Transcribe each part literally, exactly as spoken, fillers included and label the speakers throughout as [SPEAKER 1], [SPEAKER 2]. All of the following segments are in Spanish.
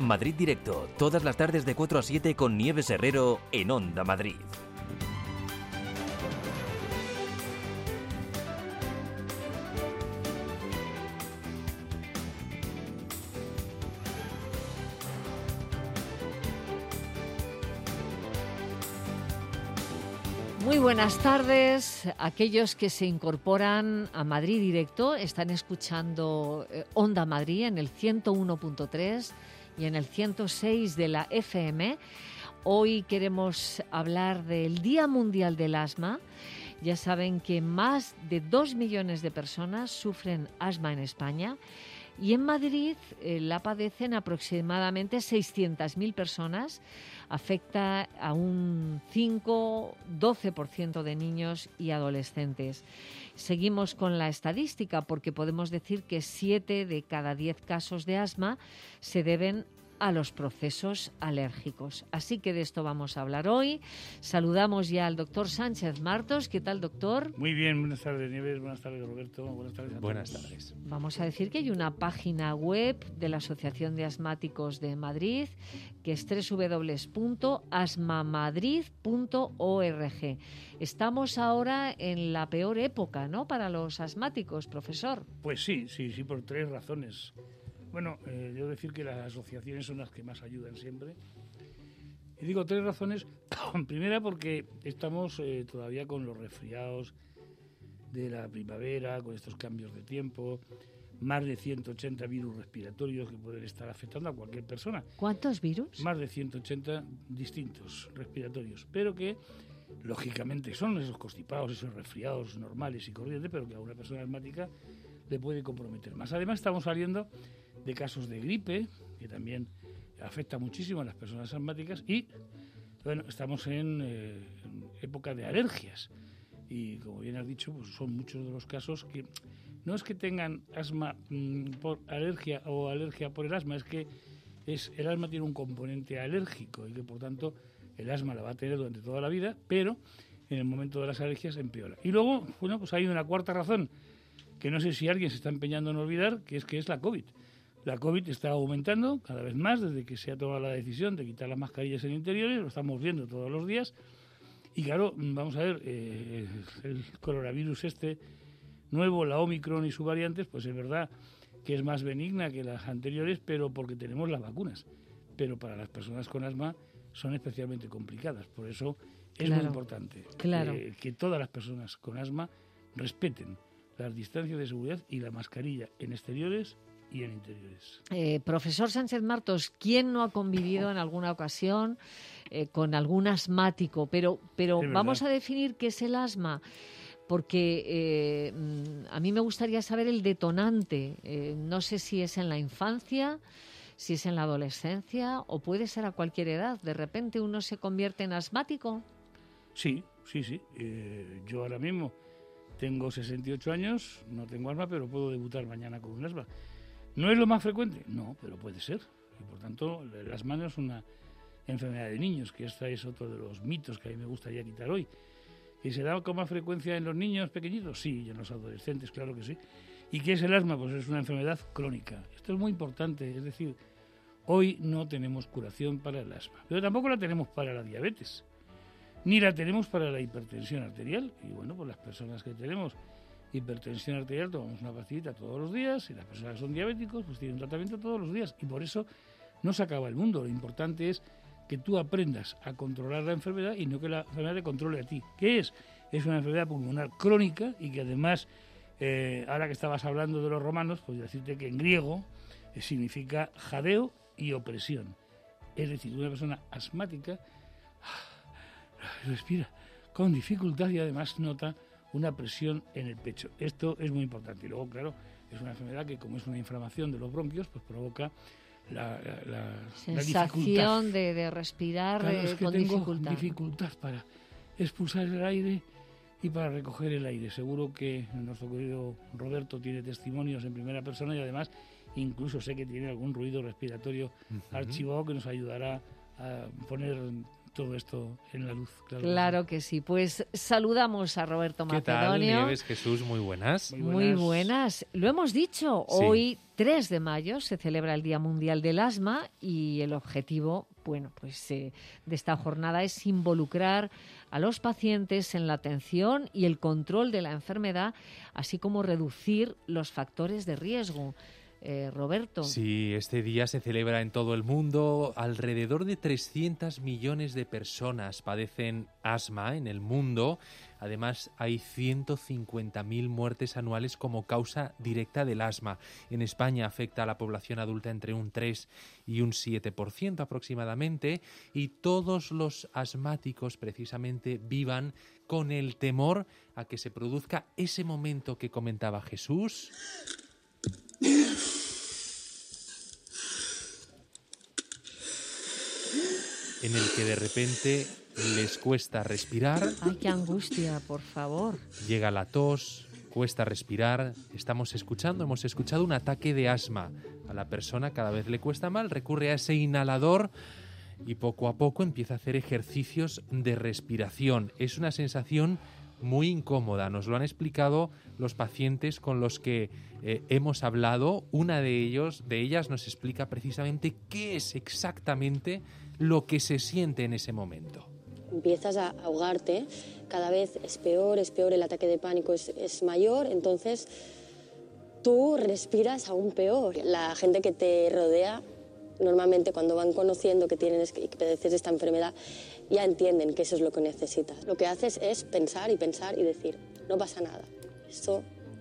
[SPEAKER 1] Madrid Directo, todas las tardes de cuatro a siete con Nieves Herrero en Onda Madrid.
[SPEAKER 2] Muy buenas tardes. Aquellos que se incorporan a Madrid Directo están escuchando eh, Onda Madrid en el ciento uno punto tres y en el ciento seis de la F M. Hoy queremos hablar del Día Mundial del Asma. Ya saben que más de dos millones de personas sufren asma en España. Y en Madrid eh, la padecen aproximadamente seiscientas mil personas. Afecta a un cinco a doce por ciento de niños y adolescentes. Seguimos con la estadística porque podemos decir que siete de cada diez casos de asma se deben a los procesos alérgicos. Así que de esto vamos a hablar hoy. Saludamos ya al doctor Sánchez Martos. ¿Qué tal, doctor?
[SPEAKER 3] Muy bien, buenas tardes, Nieves, buenas tardes, Roberto, buenas tardes a todos.
[SPEAKER 4] Buenas tardes.
[SPEAKER 2] Vamos a decir que hay una página web de la Asociación de Asmáticos de Madrid, que es doble u doble u doble u punto asmamadrid punto org. Estamos ahora en la peor época, ¿no?, para los asmáticos, profesor.
[SPEAKER 3] Pues sí, sí, sí, por tres razones. Bueno, eh, yo decir que las asociaciones son las que más ayudan siempre. Y digo tres razones. Primera, porque estamos eh, todavía con los resfriados de la primavera, con estos cambios de tiempo, más de ciento ochenta virus respiratorios que pueden estar afectando a cualquier persona.
[SPEAKER 2] ¿Cuántos virus?
[SPEAKER 3] Más de ciento ochenta distintos respiratorios, pero que lógicamente son esos constipados, esos resfriados normales y corrientes, pero que a una persona asmática le puede comprometer más. Además, estamos saliendo de casos de gripe, que también afecta muchísimo a las personas asmáticas, y bueno, estamos en, eh, en época de alergias. Y como bien has dicho, pues son muchos de los casos que no es que tengan asma mmm, por alergia o alergia por el asma, es que es, el asma tiene un componente alérgico y que por tanto el asma la va a tener durante toda la vida, pero en el momento de las alergias empeora. Y luego, bueno, pues hay una cuarta razón que no sé si alguien se está empeñando en olvidar, que es que es la COVID. La COVID está aumentando cada vez más desde que se ha tomado la decisión de quitar las mascarillas en interiores, lo estamos viendo todos los días. Y claro, vamos a ver, eh, el coronavirus este nuevo, la Omicron y sus variantes, pues es verdad que es más benigna que las anteriores, pero porque tenemos las vacunas. Pero para las personas con asma son especialmente complicadas. Por eso es
[SPEAKER 2] claro,
[SPEAKER 3] muy importante
[SPEAKER 2] claro.
[SPEAKER 3] que, que todas las personas con asma respeten las distancias de seguridad y la mascarilla en exteriores y en interiores.
[SPEAKER 2] Eh, profesor Sánchez Martos, ¿quién no ha convivido en alguna ocasión eh, con algún asmático? Pero, pero vamos a definir qué es el asma, porque eh, a mí me gustaría saber el detonante. Eh, no sé si es en la infancia, si es en la adolescencia o puede ser a cualquier edad. ¿De repente uno se convierte en asmático?
[SPEAKER 3] Sí, sí, sí. Eh, yo ahora mismo tengo sesenta y ocho años, no tengo asma, pero puedo debutar mañana con un asma. ¿No es lo más frecuente? No, pero puede ser. Y por tanto, el asma no es una enfermedad de niños, que esta es otro de los mitos que a mí me gustaría quitar hoy. ¿Y se da con más frecuencia en los niños pequeñitos? Sí, y en los adolescentes, claro que sí. ¿Y qué es el asma? Pues es una enfermedad crónica. Esto es muy importante, es decir, hoy no tenemos curación para el asma, pero tampoco la tenemos para la diabetes, ni la tenemos para la hipertensión arterial. Y bueno, pues las personas que tenemos hipertensión arterial tomamos una pastillita todos los días, y las personas que son diabéticos pues tienen un tratamiento todos los días, y por eso no se acaba el mundo. Lo importante es que tú aprendas a controlar la enfermedad y no que la enfermedad te controle a ti. ¿Qué es? Es una enfermedad pulmonar crónica y que además, eh, ahora que estabas hablando de los romanos, pues decirte que en griego eh, significa jadeo y opresión. Es decir, una persona asmática respira con dificultad y además nota una presión en el pecho. Esto es muy importante. Y luego, claro, es una enfermedad que, como es una inflamación de los bronquios, pues provoca la, la, la
[SPEAKER 2] sensación la de, de respirar
[SPEAKER 3] claro,
[SPEAKER 2] eh,
[SPEAKER 3] es que
[SPEAKER 2] con
[SPEAKER 3] tengo
[SPEAKER 2] dificultad.
[SPEAKER 3] dificultad para expulsar el aire y para recoger el aire. Seguro que nuestro querido Roberto tiene testimonios en primera persona y además incluso sé que tiene algún ruido respiratorio uh-huh. archivado que nos ayudará a poner todo esto en la luz. Claro,
[SPEAKER 2] claro que sí. Pues saludamos a Roberto
[SPEAKER 4] ¿Qué tal,
[SPEAKER 2] Macedonio.
[SPEAKER 4] Nieves, Jesús? Muy buenas.
[SPEAKER 3] Muy
[SPEAKER 2] Muy buenas. Lo hemos dicho,
[SPEAKER 4] Sí.
[SPEAKER 2] hoy tres de mayo se celebra el Día Mundial del Asma y el objetivo, bueno, pues eh, de esta jornada es involucrar a los pacientes en la atención y el control de la enfermedad, así como reducir los factores de riesgo. Eh, Roberto.
[SPEAKER 4] Sí, este día se celebra en todo el mundo. Alrededor de trescientos millones de personas padecen asma en el mundo. Además, hay ciento cincuenta mil muertes anuales como causa directa del asma. En España afecta a la población adulta entre un tres y un siete por ciento aproximadamente. Y todos los asmáticos precisamente vivan con el temor a que se produzca ese momento que comentaba Jesús, en el que de repente les cuesta respirar.
[SPEAKER 2] Ay, qué angustia, por favor.
[SPEAKER 4] Llega la tos, cuesta respirar. Estamos escuchando, hemos escuchado un ataque de asma. A la persona cada vez le cuesta mal, recurre a ese inhalador y poco a poco empieza a hacer ejercicios de respiración. Es una sensación muy incómoda. Nos lo han explicado los pacientes con los que eh, hemos hablado. Una de ellos, de ellas nos explica precisamente qué es exactamente lo que se siente en ese momento.
[SPEAKER 5] Empiezas a ahogarte, cada vez es peor, es peor, el ataque de pánico es, es mayor, entonces tú respiras aún peor. La gente que te rodea, normalmente cuando van conociendo que tienes que padeces esta enfermedad, ya entienden que eso es lo que necesitas. Lo que haces es pensar y pensar y decir, no pasa nada, esto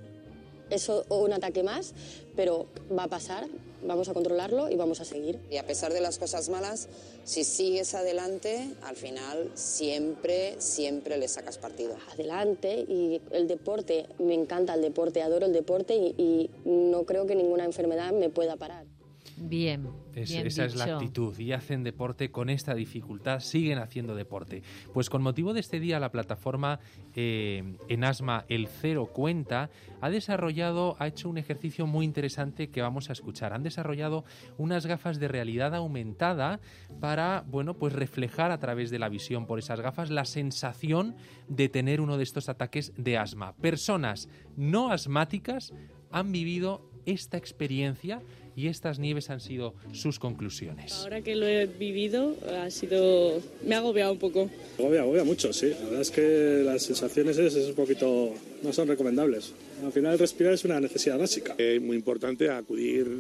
[SPEAKER 5] es un ataque más, pero va a pasar, vamos a controlarlo y vamos a seguir.
[SPEAKER 6] Y a pesar de las cosas malas, si sigues adelante, al final siempre, siempre le sacas partido.
[SPEAKER 5] Adelante, y el deporte, me encanta el deporte, adoro el deporte y, y no creo que ninguna enfermedad me pueda parar.
[SPEAKER 2] Bien,
[SPEAKER 4] Es,
[SPEAKER 2] bien
[SPEAKER 4] esa
[SPEAKER 2] dicho.
[SPEAKER 4] es la actitud, y hacen deporte con esta dificultad, siguen haciendo deporte. Pues con motivo de este día, la plataforma eh, en asma El Cero Cuenta ha desarrollado, ha hecho un ejercicio muy interesante que vamos a escuchar. Han desarrollado unas gafas de realidad aumentada para, bueno, pues reflejar a través de la visión por esas gafas la sensación de tener uno de estos ataques de asma. Personas no asmáticas han vivido esta experiencia y estas, Nieves, han sido sus conclusiones.
[SPEAKER 7] Ahora que lo he vivido, ha sido... me ha agobiado un poco.
[SPEAKER 8] Agobia, agobia mucho, sí. La verdad es que las sensaciones es, es un poquito... no son recomendables. Al final respirar es una necesidad básica.
[SPEAKER 9] Es muy importante acudir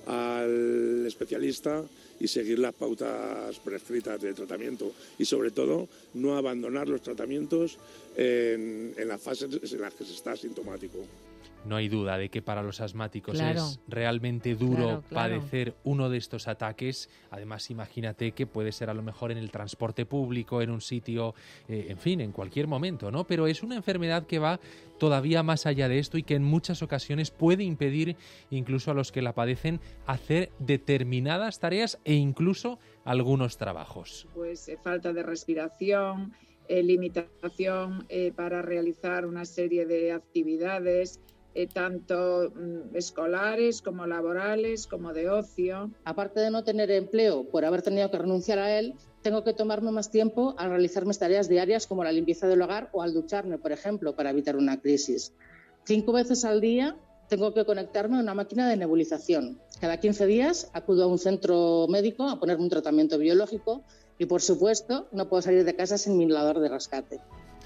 [SPEAKER 9] al especialista y seguir las pautas prescritas de tratamiento y sobre todo no abandonar los tratamientos en, en las fases en las que se está asintomático.
[SPEAKER 4] No hay duda de que para los asmáticos
[SPEAKER 2] Claro.
[SPEAKER 4] es realmente duro
[SPEAKER 2] Claro, claro.
[SPEAKER 4] padecer uno de estos ataques. Además, imagínate que puede ser a lo mejor en el transporte público, en un sitio, eh, en fin, en cualquier momento, ¿no? Pero es una enfermedad que va todavía más allá de esto y que en muchas ocasiones puede impedir incluso a los que la padecen hacer determinadas tareas e incluso algunos trabajos.
[SPEAKER 10] Pues eh, falta de respiración, eh, limitación eh, para realizar una serie de actividades, Eh, tanto mm, escolares como laborales, como de ocio.
[SPEAKER 11] Aparte de no tener empleo por haber tenido que renunciar a él, tengo que tomarme más tiempo al realizar mis tareas diarias como la limpieza del hogar o al ducharme, por ejemplo, para evitar una crisis. Cinco veces al día tengo que conectarme a una máquina de nebulización. Cada quince días acudo a un centro médico a ponerme un tratamiento biológico y, por supuesto, no puedo salir de casa sin mi inhalador de rescate.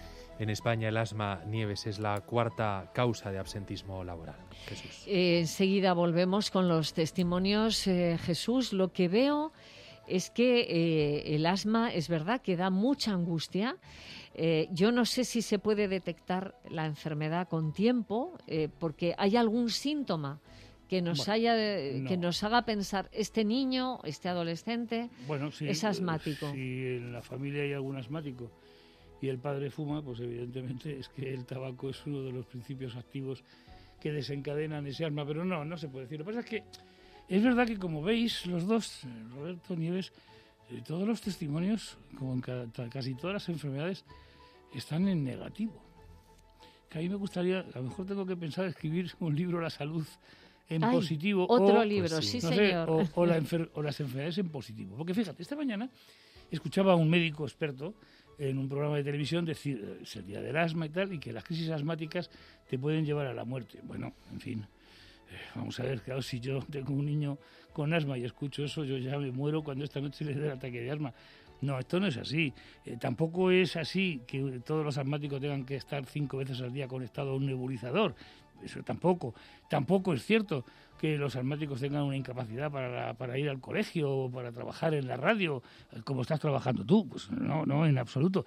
[SPEAKER 4] En España el asma, Nieves, es la cuarta causa de absentismo laboral. Jesús.
[SPEAKER 2] Eh, enseguida volvemos con los testimonios. Eh, Jesús, lo que veo es que eh, el asma es verdad que da mucha angustia. Eh, yo no sé si se puede detectar la enfermedad con tiempo, eh, porque hay algún síntoma que nos
[SPEAKER 3] Bueno,
[SPEAKER 2] haya eh,
[SPEAKER 3] no.
[SPEAKER 2] que nos haga pensar este niño, este adolescente
[SPEAKER 3] Bueno, sí,
[SPEAKER 2] es asmático.
[SPEAKER 3] Si en la familia hay algún asmático y el padre fuma, pues evidentemente es que el tabaco es uno de los principios activos que desencadenan ese asma, pero no, no se puede decir. Lo que pasa es que es verdad que, como veis los dos, Roberto, Nieves, eh, todos los testimonios, como en ca- casi todas las enfermedades, están en negativo. Que a mí me gustaría, a lo mejor tengo que pensar escribir un libro, La salud en
[SPEAKER 2] Ay,
[SPEAKER 3] positivo.
[SPEAKER 2] otro
[SPEAKER 3] o,
[SPEAKER 2] libro,
[SPEAKER 4] pues sí.
[SPEAKER 2] sí,
[SPEAKER 3] no sé,
[SPEAKER 2] señor.
[SPEAKER 3] o, o, la enfer- o las enfermedades en positivo. Porque fíjate, esta mañana escuchaba a un médico experto en un programa de televisión decir, es el día del asma y tal, y que las crisis asmáticas te pueden llevar a la muerte. Bueno, en fin, eh, vamos a ver, claro, si yo tengo un niño con asma y escucho eso, yo ya me muero cuando esta noche le dé el ataque de asma. No, esto no es así. Eh, tampoco es así que todos los asmáticos tengan que estar cinco veces al día conectados a un nebulizador. Eso tampoco. Tampoco es cierto que los asmáticos tengan una incapacidad para, para ir al colegio o para trabajar en la radio, como estás trabajando tú. Pues no, no, en absoluto.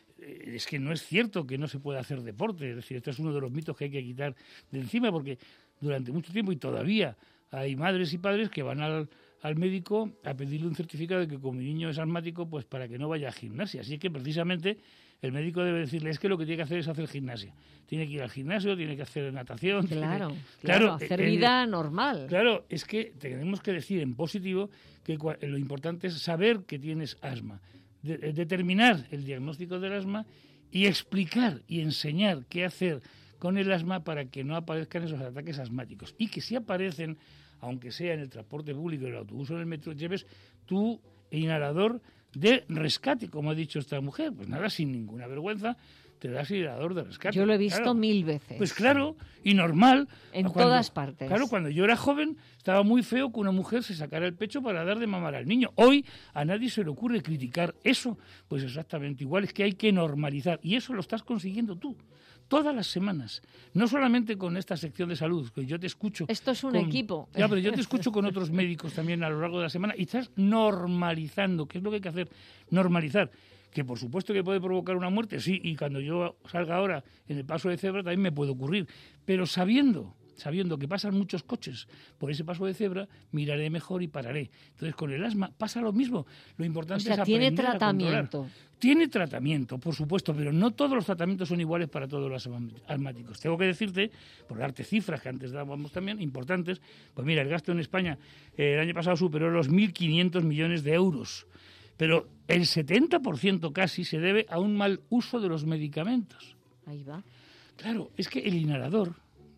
[SPEAKER 3] Es que no es cierto que no se pueda hacer deporte. Es decir, este es uno de los mitos que hay que quitar de encima, porque durante mucho tiempo y todavía hay madres y padres que van al, al médico a pedirle un certificado de que como mi niño es asmático, pues para que no vaya a gimnasia. Así que precisamente el médico debe decirle, es que lo que tiene que hacer es hacer gimnasia. Tiene que ir al gimnasio, tiene que hacer natación.
[SPEAKER 2] Claro,
[SPEAKER 3] tiene,
[SPEAKER 2] claro,
[SPEAKER 3] claro,
[SPEAKER 2] hacer
[SPEAKER 3] eh,
[SPEAKER 2] vida normal.
[SPEAKER 3] Claro, es que tenemos que decir en positivo que lo importante es saber que tienes asma, de, de determinar el diagnóstico del asma y explicar y enseñar qué hacer con el asma para que no aparezcan esos ataques asmáticos. Y que si aparecen, aunque sea en el transporte público, en el autobús o en el metro, lleves tu inhalador de rescate, como ha dicho esta mujer. Pues nada, sin ninguna vergüenza, te das inhalador de rescate.
[SPEAKER 2] Yo lo he visto
[SPEAKER 3] claro.
[SPEAKER 2] mil veces.
[SPEAKER 3] Pues claro, y normal.
[SPEAKER 2] En
[SPEAKER 3] cuando,
[SPEAKER 2] todas partes.
[SPEAKER 3] Claro, cuando yo era joven, estaba muy feo que una mujer se sacara el pecho para dar de mamar al niño. Hoy a nadie se le ocurre criticar eso. Pues exactamente igual, es que hay que normalizar. Y eso lo estás consiguiendo tú. Todas las semanas, no solamente con esta sección de salud, que yo te escucho...
[SPEAKER 2] Esto es un
[SPEAKER 3] con,
[SPEAKER 2] equipo.
[SPEAKER 3] Ya, pero yo te escucho con otros médicos también a lo largo de la semana y estás normalizando, ¿qué es lo que hay que hacer? Normalizar, que por supuesto que puede provocar una muerte, sí, y cuando yo salga ahora en el paso de cebra también me puede ocurrir, pero sabiendo... sabiendo que pasan muchos coches por ese paso de cebra, miraré mejor y pararé. Entonces, con el asma pasa lo mismo. Lo importante
[SPEAKER 2] o sea,
[SPEAKER 3] es aprender
[SPEAKER 2] tiene tratamiento.
[SPEAKER 3] a controlar. Tiene tratamiento, por supuesto, pero no todos los tratamientos son iguales para todos los asmáticos. Tengo que decirte, por darte cifras que antes dábamos también, importantes, pues mira, el gasto en España eh, el año pasado superó los mil quinientos millones de euros, pero el setenta por ciento casi se debe a un mal uso de los medicamentos.
[SPEAKER 2] Ahí va.
[SPEAKER 3] Claro, es que el inhalador,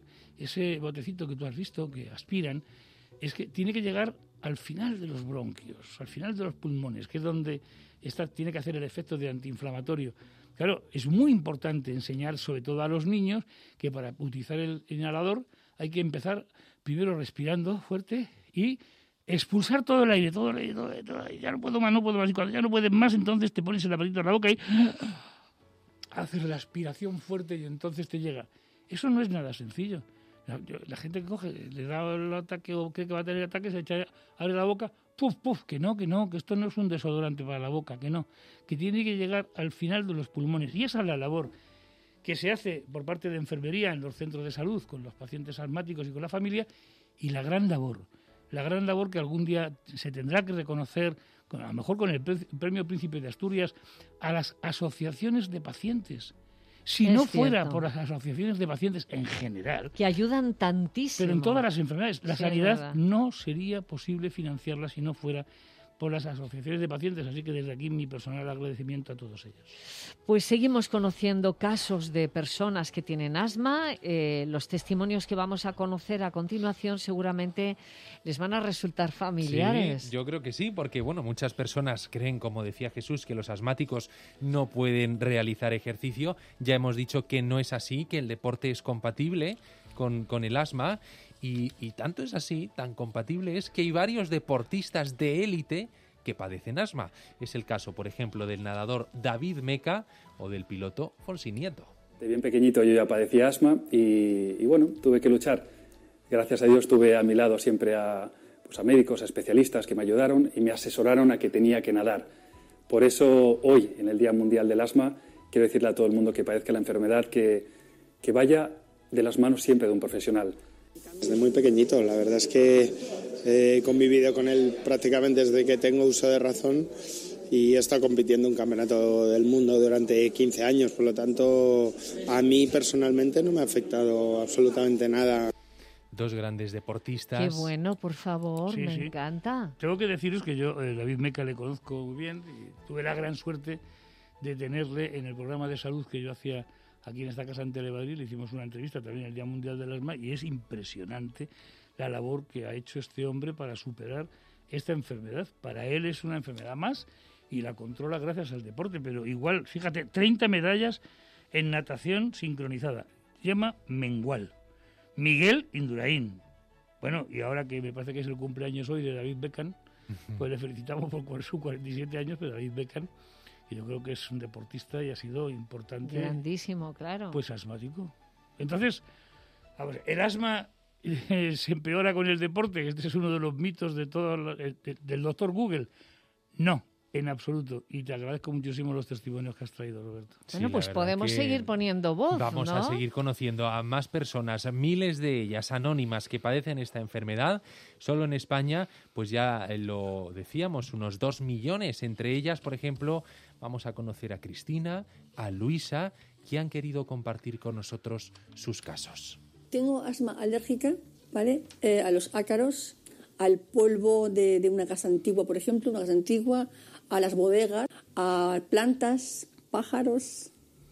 [SPEAKER 3] ese botecito que tú has visto, que aspiran, es que tiene que llegar al final de los bronquios, al final de los pulmones, que es donde está, tiene que hacer el efecto de antiinflamatorio. Claro, es muy importante enseñar, sobre todo a los niños, que para utilizar el inhalador hay que empezar primero respirando fuerte y expulsar todo el aire, todo el aire, todo el aire, todo el aire. Ya no puedo más, no puedo más. Y cuando ya no puedes más, entonces te pones el apretito en la boca y haces la aspiración fuerte y entonces te llega. Eso no es nada sencillo. La, la gente que coge, le da el ataque o cree que va a tener ataque, se echa, abre la boca, puf, puf, que no, que no, que esto no es un desodorante para la boca, que no, que tiene que llegar al final de los pulmones. Y esa es la labor que se hace por parte de enfermería en los centros de salud con los pacientes asmáticos y con la familia, y la gran labor, la gran labor que algún día se tendrá que reconocer, a lo mejor con el Premio Príncipe de Asturias, a las asociaciones de pacientes. Si
[SPEAKER 2] es
[SPEAKER 3] no fuera
[SPEAKER 2] cierto.
[SPEAKER 3] por las asociaciones de pacientes en general,
[SPEAKER 2] que ayudan tantísimo.
[SPEAKER 3] pero en todas las enfermedades, la
[SPEAKER 2] Sí,
[SPEAKER 3] sanidad no sería posible financiarla si no fuera por las asociaciones de pacientes, así que desde aquí mi personal agradecimiento a todos ellos.
[SPEAKER 2] Pues seguimos conociendo casos de personas que tienen asma. Eh, los testimonios que vamos a conocer a continuación seguramente les van a resultar familiares.
[SPEAKER 4] Sí, yo creo que sí, porque bueno, muchas personas creen, como decía Jesús, que los asmáticos no pueden realizar ejercicio. Ya hemos dicho que no es así, que el deporte es compatible con, con el asma. Y, y tanto es así, tan compatible es que hay varios deportistas de élite que padecen asma. Es el caso, por ejemplo, del nadador David Meca o del piloto Fonsi Nieto.
[SPEAKER 12] De bien pequeñito yo ya padecía asma y, y bueno, tuve que luchar. Gracias a Dios tuve a mi lado siempre a, pues a médicos, a especialistas que me ayudaron y me asesoraron a que tenía que nadar. Por eso hoy, en el Día Mundial del Asma, quiero decirle a todo el mundo que padezca la enfermedad que, que vaya de las manos siempre de un profesional.
[SPEAKER 13] Desde muy pequeñito, la verdad es que he convivido con él prácticamente desde que tengo uso de razón y he estado compitiendo en un campeonato del mundo durante quince años, por lo tanto a mí personalmente no me ha afectado absolutamente nada.
[SPEAKER 4] Dos grandes deportistas.
[SPEAKER 2] Qué bueno, por favor,
[SPEAKER 3] Sí,
[SPEAKER 2] me
[SPEAKER 3] sí.
[SPEAKER 2] encanta.
[SPEAKER 3] Tengo que deciros que yo, eh, David Meca, le conozco muy bien y tuve la gran suerte de tenerle en el programa de salud que yo hacía aquí en esta casa en Telemadrid. Le hicimos una entrevista también el Día Mundial del Asma y es impresionante la labor que ha hecho este hombre para superar esta enfermedad. Para él es una enfermedad más, y la controla gracias al deporte, pero igual, fíjate, treinta medallas en natación sincronizada. Se llama Mengual. Miguel Indurain. Bueno, y ahora que me parece que es el cumpleaños hoy de David Beckham, pues le felicitamos por sus cuarenta y siete años, pero David Beckham, que yo creo que es un deportista y ha sido importante.
[SPEAKER 2] Grandísimo, claro.
[SPEAKER 3] Pues asmático. Entonces, a ver, el asma eh, se empeora con el deporte. Este es uno de los mitos de todo de, de, del doctor Google. No, en absoluto. Y te agradezco muchísimo los testimonios que has traído, Roberto.
[SPEAKER 2] Bueno, sí, pues podemos seguir poniendo voz,
[SPEAKER 4] Vamos
[SPEAKER 2] ¿no?
[SPEAKER 4] a seguir conociendo a más personas, miles de ellas anónimas que padecen esta enfermedad. Solo en España, pues ya lo decíamos, unos dos millones. Entre ellas, por ejemplo, vamos a conocer a Cristina, a Luisa, que han querido compartir con nosotros sus casos.
[SPEAKER 14] Tengo asma alérgica, ¿vale? Eh, a los ácaros, al polvo de, de una casa antigua, por ejemplo, una casa antigua, a las bodegas, a plantas, pájaros,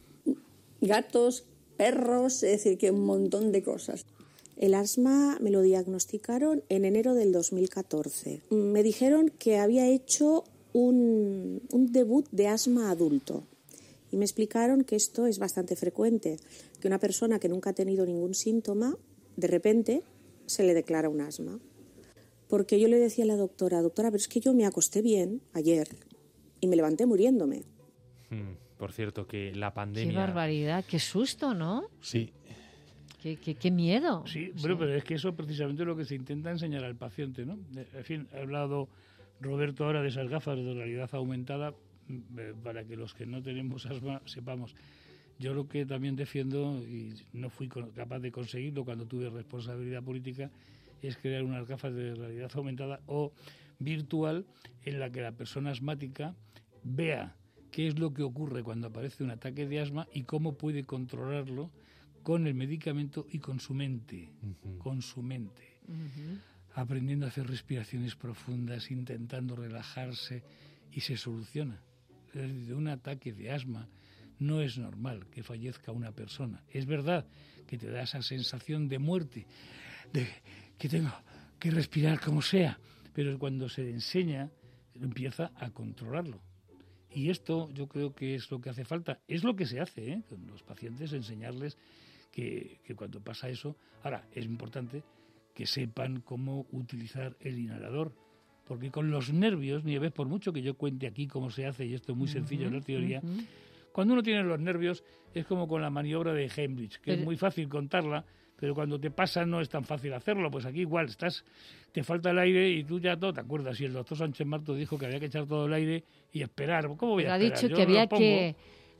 [SPEAKER 14] gatos, perros, es decir, que un montón de cosas.
[SPEAKER 15] El asma me lo diagnosticaron en enero del dos mil catorce. Me dijeron que había hecho un, un debut de asma adulto y me explicaron que esto es bastante frecuente, que una persona que nunca ha tenido ningún síntoma, de repente se le declara un asma. Porque yo le decía a la doctora, doctora, pero es que yo me acosté bien ayer y me levanté muriéndome.
[SPEAKER 4] Hmm, por cierto, que la pandemia...
[SPEAKER 2] Qué barbaridad, qué susto, ¿no?
[SPEAKER 4] Sí.
[SPEAKER 2] Qué, qué, qué miedo.
[SPEAKER 3] Sí, bueno, pero es que eso precisamente es lo que se intenta enseñar al paciente, ¿no? En fin, ha hablado Roberto ahora de esas gafas de realidad aumentada para que los que no tenemos asma sepamos. Yo lo que también defiendo, y no fui capaz de conseguirlo cuando tuve responsabilidad política, es crear unas gafas de realidad aumentada o virtual en la que la persona asmática vea qué es lo que ocurre cuando aparece un ataque de asma y cómo puede controlarlo con el medicamento y con su mente, uh-huh. con su mente, uh-huh. aprendiendo a hacer respiraciones profundas, intentando relajarse y se soluciona. De un ataque de asma no es normal que fallezca una persona. Es verdad que te da esa sensación de muerte, de que tengo que respirar como sea, pero cuando se le enseña, empieza a controlarlo. Y esto yo creo que es lo que hace falta. Es lo que se hace, ¿eh? Con los pacientes, enseñarles que, que cuando pasa eso... Ahora, es importante que sepan cómo utilizar el inhalador, porque con los nervios, Nieves, por mucho que yo cuente aquí cómo se hace, y esto es muy sencillo en la teoría, uh-huh. cuando uno tiene los nervios es como con la maniobra de Heimlich, que pero... es muy fácil contarla, pero cuando te pasa no es tan fácil hacerlo. Pues aquí igual, estás, te falta el aire y tú ya todo te acuerdas. Y el doctor Sánchez Marto dijo que había que echar todo el aire y esperar. ¿Cómo voy a
[SPEAKER 2] pero
[SPEAKER 3] esperar?
[SPEAKER 2] Ha dicho
[SPEAKER 3] Yo
[SPEAKER 2] que había
[SPEAKER 3] pongo...
[SPEAKER 2] que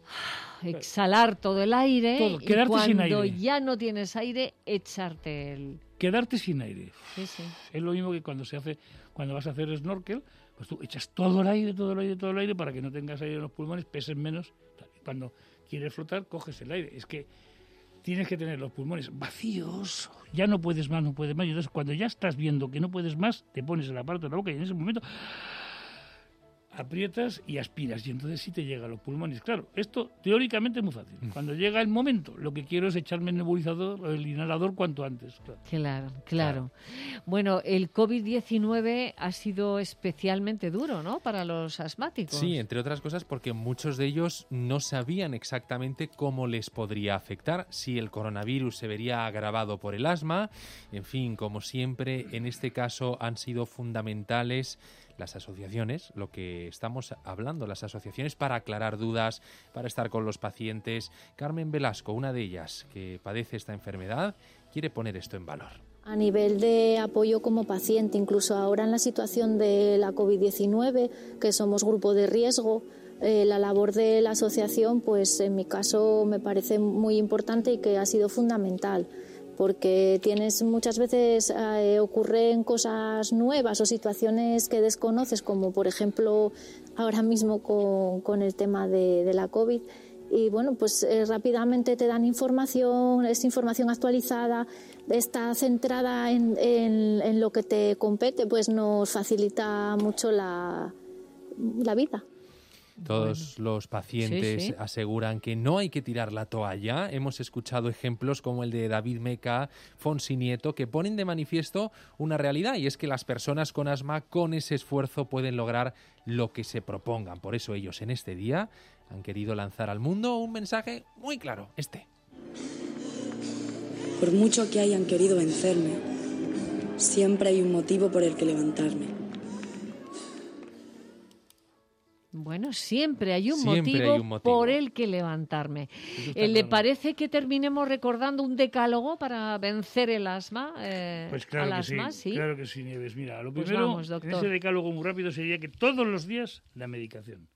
[SPEAKER 2] exhalar todo el aire todo, y cuando
[SPEAKER 3] sin aire.
[SPEAKER 2] ya no tienes aire, echarte el...
[SPEAKER 3] Quedarte sin aire.
[SPEAKER 2] Sí, sí.
[SPEAKER 3] Es lo mismo que cuando se hace, cuando vas a hacer snorkel, pues tú echas todo el aire, todo el aire, todo el aire para que no tengas aire en los pulmones, peses menos. Cuando quieres flotar, coges el aire. Es que tienes que tener los pulmones vacíos, ya no puedes más, no puedes más. Y entonces, cuando ya estás viendo que no puedes más, te pones el aparato en la boca y en ese momento aprietas y aspiras. Y entonces sí te llega a los pulmones. Claro, esto teóricamente es muy fácil. Cuando llega el momento, lo que quiero es echarme el nebulizador, el inhalador cuanto antes. Claro,
[SPEAKER 2] claro. claro. Bueno, el covid diecinueve ha sido especialmente duro, ¿no?, para los asmáticos.
[SPEAKER 4] Sí, entre otras cosas porque muchos de ellos no sabían exactamente cómo les podría afectar, si el coronavirus se vería agravado por el asma. En fin, como siempre, en este caso han sido fundamentales las asociaciones, lo que estamos hablando, las asociaciones para aclarar dudas, para estar con los pacientes. Carmen Velasco, una de ellas que padece esta enfermedad, quiere poner esto en valor.
[SPEAKER 16] A nivel de apoyo como paciente, incluso ahora en la situación de la covid diecinueve, que somos grupo de riesgo, eh, la labor de la asociación, pues en mi caso me parece muy importante y que ha sido fundamental. Porque tienes muchas veces eh, ocurren cosas nuevas o situaciones que desconoces, como por ejemplo ahora mismo con, con el tema de, de la COVID, y bueno, pues eh, rápidamente te dan información, es información actualizada, está centrada en, en, en lo que te compete, pues nos facilita mucho la, la vida.
[SPEAKER 4] Todos
[SPEAKER 2] Bueno.
[SPEAKER 4] los pacientes
[SPEAKER 2] Sí, sí.
[SPEAKER 4] aseguran que no hay que tirar la toalla. Hemos escuchado ejemplos como el de David Meca, Fonsi Nieto, que ponen de manifiesto una realidad, y es que las personas con asma con ese esfuerzo pueden lograr lo que se propongan. Por eso ellos en este día han querido lanzar al mundo un mensaje muy claro, este.
[SPEAKER 17] Por mucho que hayan querido vencerme, siempre hay un motivo por el que levantarme.
[SPEAKER 2] Bueno, siempre hay un,
[SPEAKER 4] Siempre
[SPEAKER 2] motivo,
[SPEAKER 4] hay un motivo.
[SPEAKER 2] por el que levantarme.
[SPEAKER 3] Eso está
[SPEAKER 2] Eh, ¿Le
[SPEAKER 3] claro.
[SPEAKER 2] parece que terminemos recordando un decálogo para vencer el asma? Eh,
[SPEAKER 3] Pues claro
[SPEAKER 2] al
[SPEAKER 3] que
[SPEAKER 2] asma,
[SPEAKER 3] sí, claro que sí, Nieves. Mira, lo
[SPEAKER 2] Pues
[SPEAKER 3] primero,
[SPEAKER 2] vamos,
[SPEAKER 3] en
[SPEAKER 2] doctor.
[SPEAKER 3] ese decálogo muy rápido sería que todos los días la medicación.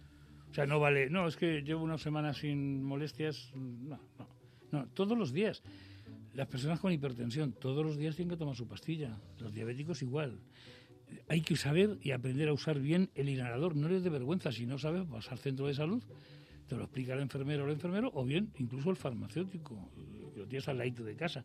[SPEAKER 3] O sea, no vale, no, es que llevo una semana sin molestias, no, no, no, todos los días. Las personas con hipertensión, todos los días tienen que tomar su pastilla, los diabéticos igual. Hay que saber y aprender a usar bien el inhalador, no les dé vergüenza, si no sabes, vas al centro de salud, te lo explica el enfermero o el enfermero, o bien incluso el farmacéutico, que lo tienes al ladito de casa.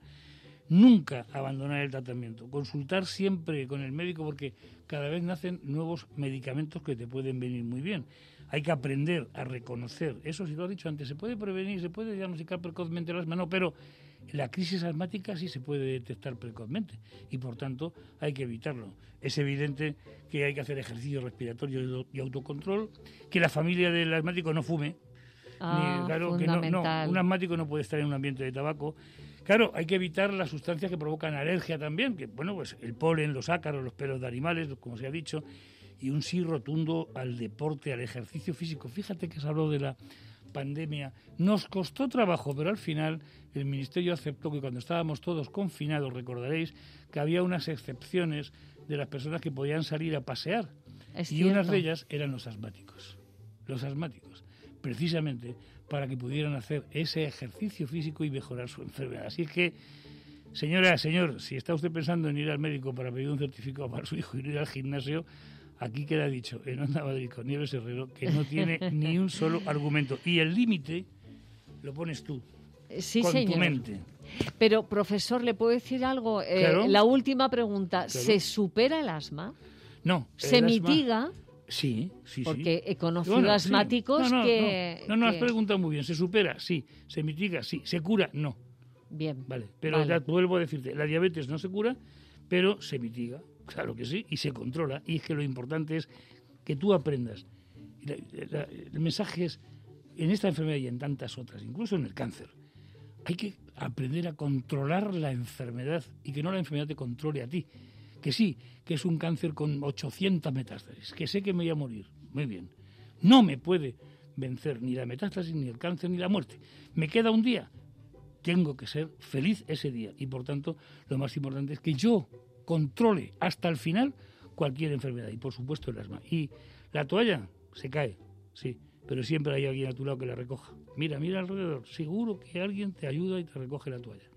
[SPEAKER 3] Nunca abandonar el tratamiento, consultar siempre con el médico porque cada vez nacen nuevos medicamentos que te pueden venir muy bien. Hay que aprender a reconocer, eso sí lo has dicho antes, se puede prevenir, se puede diagnosticar precozmente el asma, no, pero la crisis asmática sí se puede detectar precozmente y por tanto hay que evitarlo. Es evidente que hay que hacer ejercicio respiratorio y autocontrol, que la familia del asmático no fume.
[SPEAKER 2] Ah,
[SPEAKER 3] Ni, claro, que no, no,
[SPEAKER 2] fundamental.
[SPEAKER 3] un asmático no puede estar en un ambiente de tabaco. Claro, hay que evitar las sustancias que provocan alergia también, que bueno, pues el polen, los ácaros, los pelos de animales, como se ha dicho, y un sí rotundo al deporte, al ejercicio físico. Fíjate que se habló de la pandemia. Nos costó trabajo, pero al final el Ministerio aceptó que cuando estábamos todos confinados, recordaréis que había unas excepciones de las personas que podían salir a pasear.
[SPEAKER 2] Es
[SPEAKER 3] y unas
[SPEAKER 2] cierto.
[SPEAKER 3] de ellas eran los asmáticos. Los asmáticos. Precisamente para que pudieran hacer ese ejercicio físico y mejorar su enfermedad. Así es que, señora, señor, si está usted pensando en ir al médico para pedir un certificado para su hijo y ir al gimnasio, aquí queda dicho, en Onda Madrid con Nieves Herrero, que no tiene ni un solo argumento. Y el límite lo pones tú,
[SPEAKER 2] Sí,
[SPEAKER 3] con
[SPEAKER 2] señor.
[SPEAKER 3] tu mente.
[SPEAKER 2] Pero, profesor, ¿le puedo decir algo? Eh,
[SPEAKER 3] Claro.
[SPEAKER 2] La última pregunta,
[SPEAKER 3] Claro.
[SPEAKER 2] ¿se supera el asma?
[SPEAKER 3] No.
[SPEAKER 2] ¿Se
[SPEAKER 3] el asma-
[SPEAKER 2] mitiga?
[SPEAKER 3] Sí, sí, sí.
[SPEAKER 2] Porque he conocido
[SPEAKER 3] Bueno, sí.
[SPEAKER 2] asmáticos
[SPEAKER 3] No, no,
[SPEAKER 2] que...
[SPEAKER 3] No, no, no has
[SPEAKER 2] que-
[SPEAKER 3] preguntado muy bien. ¿Se supera? Sí. ¿Se mitiga? Sí. ¿Se cura? No.
[SPEAKER 2] Bien.
[SPEAKER 3] Vale. Pero
[SPEAKER 2] Vale.
[SPEAKER 3] ya vuelvo a decirte, la diabetes no se cura, pero se mitiga. Claro que sí. Y se controla. Y es que lo importante es que tú aprendas. Y la- la- el mensaje es, en esta enfermedad y en tantas otras, incluso en el cáncer, hay que aprender a controlar la enfermedad y que no la enfermedad te controle a ti. Que sí, que es un cáncer con ochocientas metástasis, que sé que me voy a morir. Muy bien. No me puede vencer ni la metástasis, ni el cáncer, ni la muerte. Me queda un día. Tengo que ser feliz ese día. Y por tanto, lo más importante es que yo controle hasta el final cualquier enfermedad. Y por supuesto el asma. Y la toalla se cae, sí. Pero siempre hay alguien a tu lado que la recoja. Mira, mira alrededor. Seguro que alguien te ayuda y te recoge la toalla.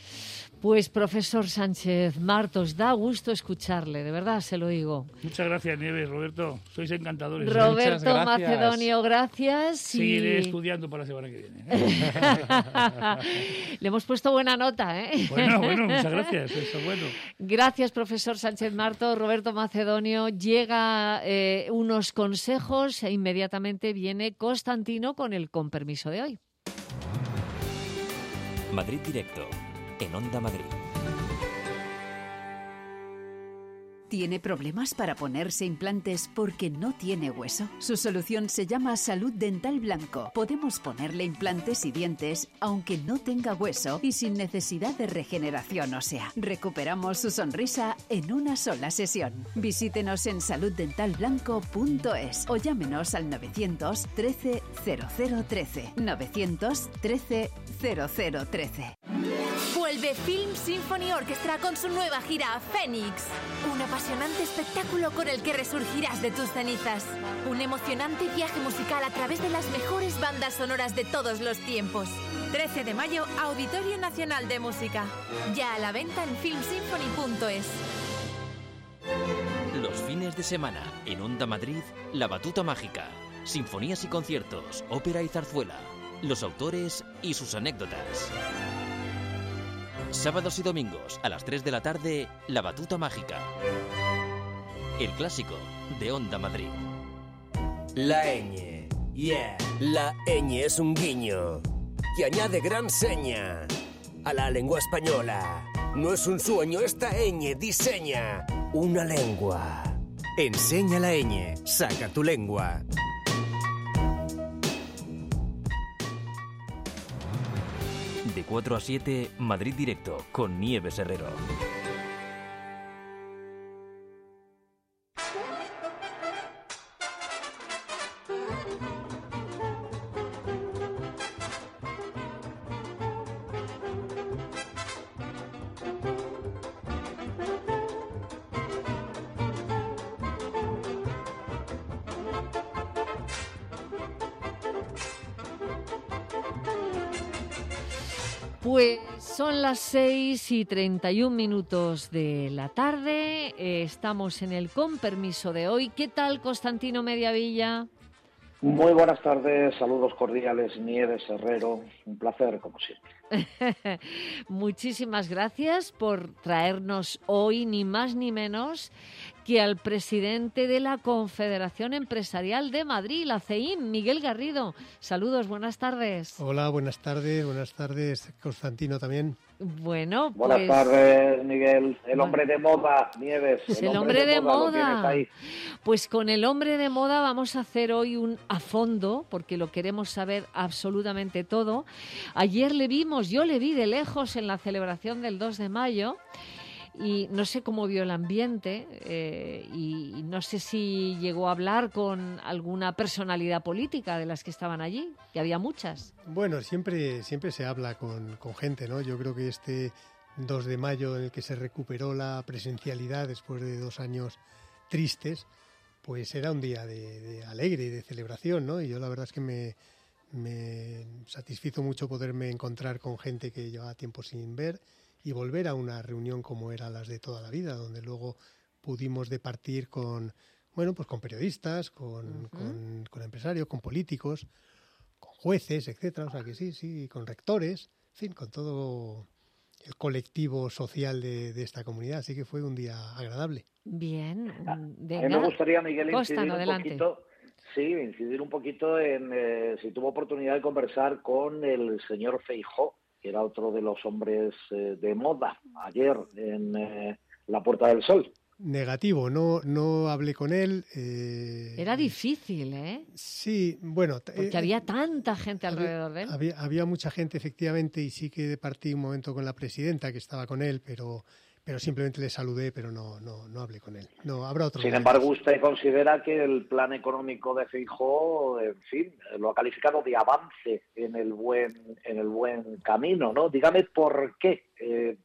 [SPEAKER 2] Pues, profesor Sánchez Martos, da gusto escucharle, de verdad se lo digo.
[SPEAKER 3] Muchas gracias, Nieves, Roberto. Sois encantadores.
[SPEAKER 2] Roberto Macedonio, gracias.
[SPEAKER 3] Seguiré
[SPEAKER 2] y-
[SPEAKER 3] estudiando para la semana que viene. ¿eh?
[SPEAKER 2] Le hemos puesto buena nota, ¿eh?
[SPEAKER 3] Bueno, bueno, muchas gracias. Eso es bueno.
[SPEAKER 2] Gracias, profesor Sánchez Martos. Roberto Macedonio, llega eh, unos consejos e inmediatamente viene Constantino con el con permiso de hoy.
[SPEAKER 1] Madrid Directo, en Onda Madrid.
[SPEAKER 18] ¿Tiene problemas para ponerse implantes porque no tiene hueso? Su solución se llama Salud Dental Blanco. Podemos ponerle implantes y dientes aunque no tenga hueso y sin necesidad de regeneración ósea. Recuperamos su sonrisa en una sola sesión. Visítenos en salud dental blanco punto es o llámenos al novecientos trece cero cero trece. novecientos trece cero cero trece.
[SPEAKER 19] Vuelve Film Symphony Orchestra con su nueva gira Fénix. Un apasionante espectáculo con el que resurgirás de tus cenizas. Un emocionante viaje musical a través de las mejores bandas sonoras de todos los tiempos. trece de mayo, Auditorio Nacional de Música. Ya a la venta en film symphony punto es.
[SPEAKER 1] Los fines de semana, en Onda Madrid, La Batuta Mágica. Sinfonías y conciertos, ópera y zarzuela. Los autores y sus anécdotas. Sábados y domingos, a las tres de la tarde, La Batuta Mágica. El clásico de Onda Madrid.
[SPEAKER 20] La ñ. Yeah. La ñ es un guiño que añade gran seña a la lengua española. No es un sueño, esta ñ diseña una lengua. Enseña la ñ, saca tu lengua.
[SPEAKER 1] De cuatro a siete, Madrid Directo, con Nieves Herrero.
[SPEAKER 2] Pues son las seis y treinta y un minutos de la tarde, eh, estamos en el Con Permiso de hoy. ¿Qué tal, Constantino Mediavilla?
[SPEAKER 21] Muy buenas tardes, saludos cordiales, Nieves Herrero, un placer como siempre.
[SPEAKER 2] Muchísimas gracias por traernos hoy ni más ni menos que al presidente de la Confederación Empresarial de Madrid, la C E I M, Miguel Garrido. Saludos, buenas tardes.
[SPEAKER 22] Hola, buenas tardes, buenas tardes, Constantino también.
[SPEAKER 2] Bueno, pues...
[SPEAKER 21] Buenas tardes, Miguel. El hombre de moda, Nieves.
[SPEAKER 2] El, el hombre, hombre de, de moda.
[SPEAKER 21] moda. Lo tienes ahí.
[SPEAKER 2] Pues con el hombre de moda vamos a hacer hoy un a fondo, porque lo queremos saber absolutamente todo. Ayer le vimos, yo le vi de lejos en la celebración del dos de mayo, y no sé cómo vio el ambiente, eh, y, y no sé si llegó a hablar con alguna personalidad política de las que estaban allí, que había muchas.
[SPEAKER 22] Bueno, siempre, siempre se habla con, con gente, ¿no? Yo creo que este dos de mayo en el que se recuperó la presencialidad después de dos años tristes, pues era un día de, de alegre y de celebración, ¿no? Y yo la verdad es que me, me satisfizo mucho poderme encontrar con gente que llevaba tiempo sin ver y volver a una reunión como eran las de toda la vida, donde luego pudimos departir con, bueno, pues con periodistas, con, uh-huh. con, con empresarios, con políticos, con jueces, etcétera. O sea que sí, sí, con rectores, en fin, con todo el colectivo social de, de esta comunidad. Así que fue un día agradable.
[SPEAKER 2] Bien, venga.
[SPEAKER 21] A mí me gustaría, Miguel,
[SPEAKER 2] Costan,
[SPEAKER 21] incidir un
[SPEAKER 2] adelante.
[SPEAKER 21] poquito, sí, incidir un poquito en eh, si tuvo oportunidad de conversar con el señor Feijóo, que era otro de los hombres eh, de moda, ayer en eh, la Puerta del Sol.
[SPEAKER 22] Negativo, no, no hablé con él. Eh...
[SPEAKER 2] Era difícil, ¿eh?
[SPEAKER 22] Sí, bueno...
[SPEAKER 2] Porque eh, había tanta gente alrededor de él.
[SPEAKER 22] Había, había mucha gente, efectivamente, y sí que departí un momento con la presidenta, que estaba con él, pero... pero simplemente le saludé, pero no, no, no hablé con él. No, habrá otro.
[SPEAKER 21] Sin
[SPEAKER 22] momento.
[SPEAKER 21] embargo, usted considera que el plan económico de Feijóo, en fin, lo ha calificado de avance en el buen, en el buen camino, ¿no? Dígame por qué eh,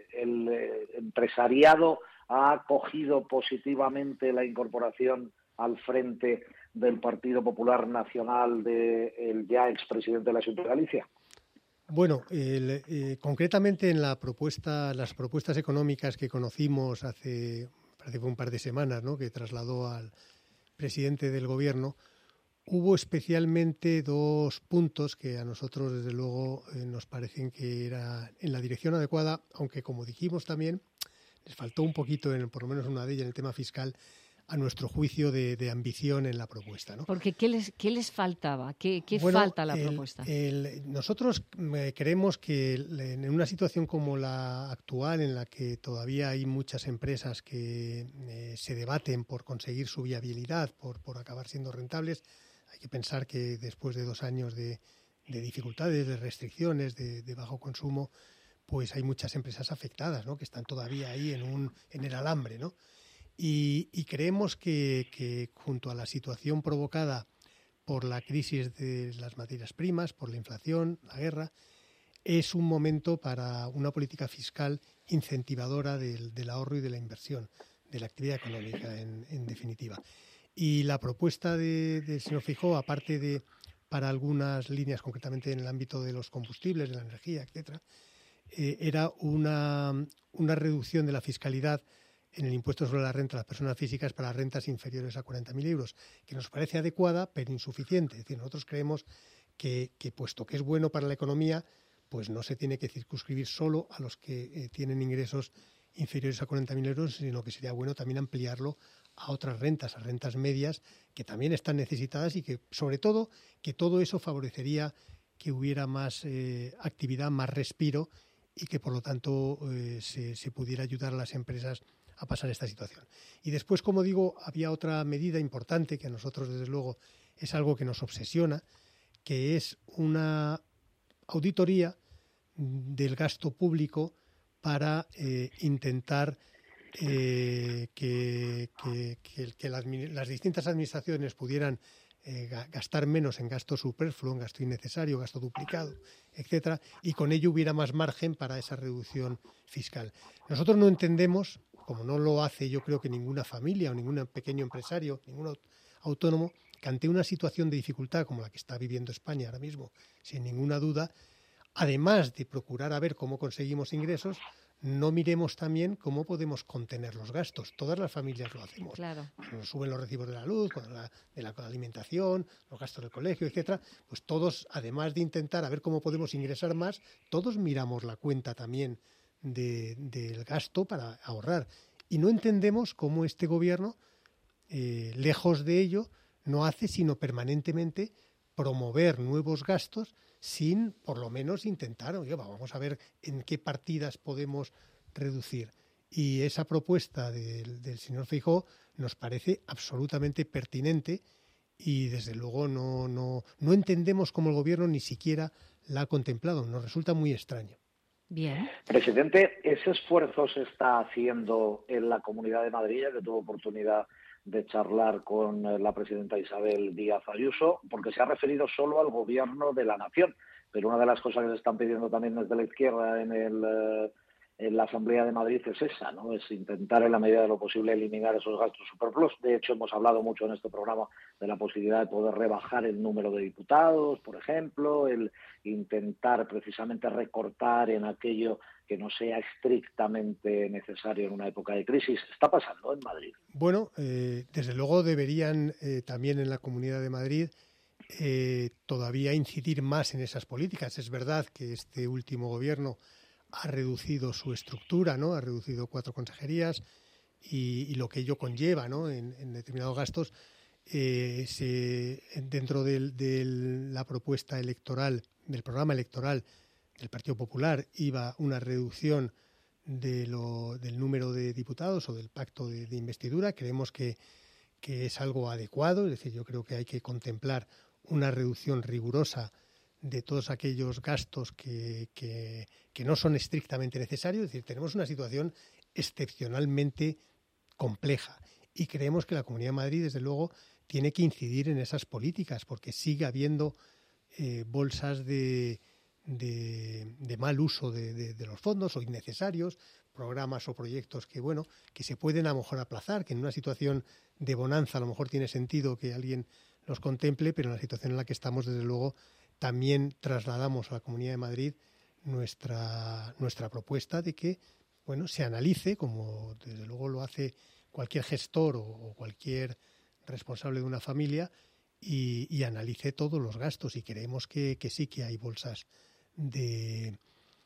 [SPEAKER 21] el eh, empresariado ha acogido positivamente la incorporación al frente del Partido Popular Nacional del ya expresidente de la Xunta de Galicia.
[SPEAKER 22] Bueno, el, eh, concretamente en la propuesta, las propuestas económicas que conocimos hace, parece que fue un par de semanas, ¿no?, que trasladó al presidente del gobierno, hubo especialmente dos puntos que a nosotros, desde luego, eh, nos parecen que era en la dirección adecuada, aunque, como dijimos también, les faltó un poquito, en, por lo menos una de ellas, en el tema fiscal, a nuestro juicio de, de ambición en la propuesta, ¿no?
[SPEAKER 2] Porque ¿qué les, qué les faltaba? ¿Qué, qué
[SPEAKER 22] bueno,
[SPEAKER 2] falta a la
[SPEAKER 22] el,
[SPEAKER 2] propuesta?
[SPEAKER 22] El, nosotros eh, creemos que en una situación como la actual, en la que todavía hay muchas empresas que eh, se debaten por conseguir su viabilidad, por, por acabar siendo rentables, hay que pensar que después de dos años de, de dificultades, de restricciones, de, de bajo consumo, pues hay muchas empresas afectadas, ¿no?, que están todavía ahí en, un, en el alambre, ¿no? Y, y creemos que, que junto a la situación provocada por la crisis de las materias primas, por la inflación, la guerra, es un momento para una política fiscal incentivadora del, del ahorro y de la inversión, de la actividad económica, en, en definitiva. Y la propuesta de, del señor Feijóo, aparte de para algunas líneas, concretamente en el ámbito de los combustibles, de la energía, etcétera, eh, era una, una reducción de la fiscalidad en el impuesto sobre la renta de las personas físicas para rentas inferiores a cuarenta mil euros, que nos parece adecuada pero insuficiente. Es decir, nosotros creemos que, que puesto que es bueno para la economía, pues no se tiene que circunscribir solo a los que eh, tienen ingresos inferiores a cuarenta mil euros, sino que sería bueno también ampliarlo a otras rentas, a rentas medias, que también están necesitadas y que, sobre todo, que todo eso favorecería que hubiera más eh, actividad, más respiro y que, por lo tanto, eh, se, se pudiera ayudar a las empresas a pasar esta situación. Y después, como digo, había otra medida importante que a nosotros, desde luego, es algo que nos obsesiona, que es una auditoría del gasto público para eh, intentar eh, que, que, que, que las, las distintas administraciones pudieran eh, gastar menos en gasto superfluo, en gasto innecesario, gasto duplicado, etcétera, y con ello hubiera más margen para esa reducción fiscal. Nosotros no entendemos, como no lo hace yo creo que ninguna familia o ningún pequeño empresario, ningún autónomo, que ante una situación de dificultad como la que está viviendo España ahora mismo, sin ninguna duda, además de procurar a ver cómo conseguimos ingresos, no miremos también cómo podemos contener los gastos. Todas las familias lo hacemos.
[SPEAKER 2] Claro.
[SPEAKER 22] Cuando suben los recibos de la luz, cuando la, de la alimentación, los gastos del colegio, etcétera, pues todos, además de intentar a ver cómo podemos ingresar más, todos miramos la cuenta también de, del gasto para ahorrar. Y no entendemos cómo este gobierno, eh, lejos de ello, no hace sino permanentemente promover nuevos gastos sin, por lo menos, intentar, oye, vamos a ver en qué partidas podemos reducir. Y esa propuesta del, del señor Feijóo nos parece absolutamente pertinente y, desde luego, no, no, no entendemos cómo el Gobierno ni siquiera la ha contemplado. Nos resulta muy extraño.
[SPEAKER 2] Bien.
[SPEAKER 21] Presidente, ese esfuerzo se está haciendo en la Comunidad de Madrid, ya que tuvo oportunidad de charlar con la presidenta Isabel Díaz Ayuso, porque se ha referido solo al gobierno de la nación. Pero una de las cosas que se están pidiendo también desde la izquierda en, el, en la Asamblea de Madrid es esa, ¿no? Es intentar en la medida de lo posible eliminar esos gastos superfluos. De hecho, hemos hablado mucho en este programa de la posibilidad de poder rebajar el número de diputados, por ejemplo, el intentar precisamente recortar en aquello que no sea estrictamente necesario en una época de crisis. Está pasando en Madrid.
[SPEAKER 22] Bueno, eh, desde luego deberían eh, también en la Comunidad de Madrid eh, todavía incidir más en esas políticas. Es verdad que este último gobierno ha reducido su estructura, ¿no? Ha reducido cuatro consejerías y, y lo que ello conlleva, ¿no? En, en determinados gastos. Eh, se, dentro de la propuesta electoral, del programa electoral del Partido Popular, iba una reducción de lo, del número de diputados o del pacto de, de investidura. Creemos que, que es algo adecuado, es decir, yo creo que hay que contemplar una reducción rigurosa de todos aquellos gastos que, que, que no son estrictamente necesarios. Es decir, tenemos una situación excepcionalmente compleja y creemos que la Comunidad de Madrid, desde luego, tiene que incidir en esas políticas porque sigue habiendo eh, bolsas de, de, de mal uso de, de, de los fondos o innecesarios, programas o proyectos que, bueno, que se pueden a lo mejor aplazar, que en una situación de bonanza a lo mejor tiene sentido que alguien los contemple, pero en la situación en la que estamos, desde luego, también trasladamos a la Comunidad de Madrid nuestra, nuestra propuesta de que, bueno, se analice, como desde luego lo hace cualquier gestor o, o cualquier responsable de una familia, y, y analice todos los gastos. Y creemos que, que sí que hay bolsas de,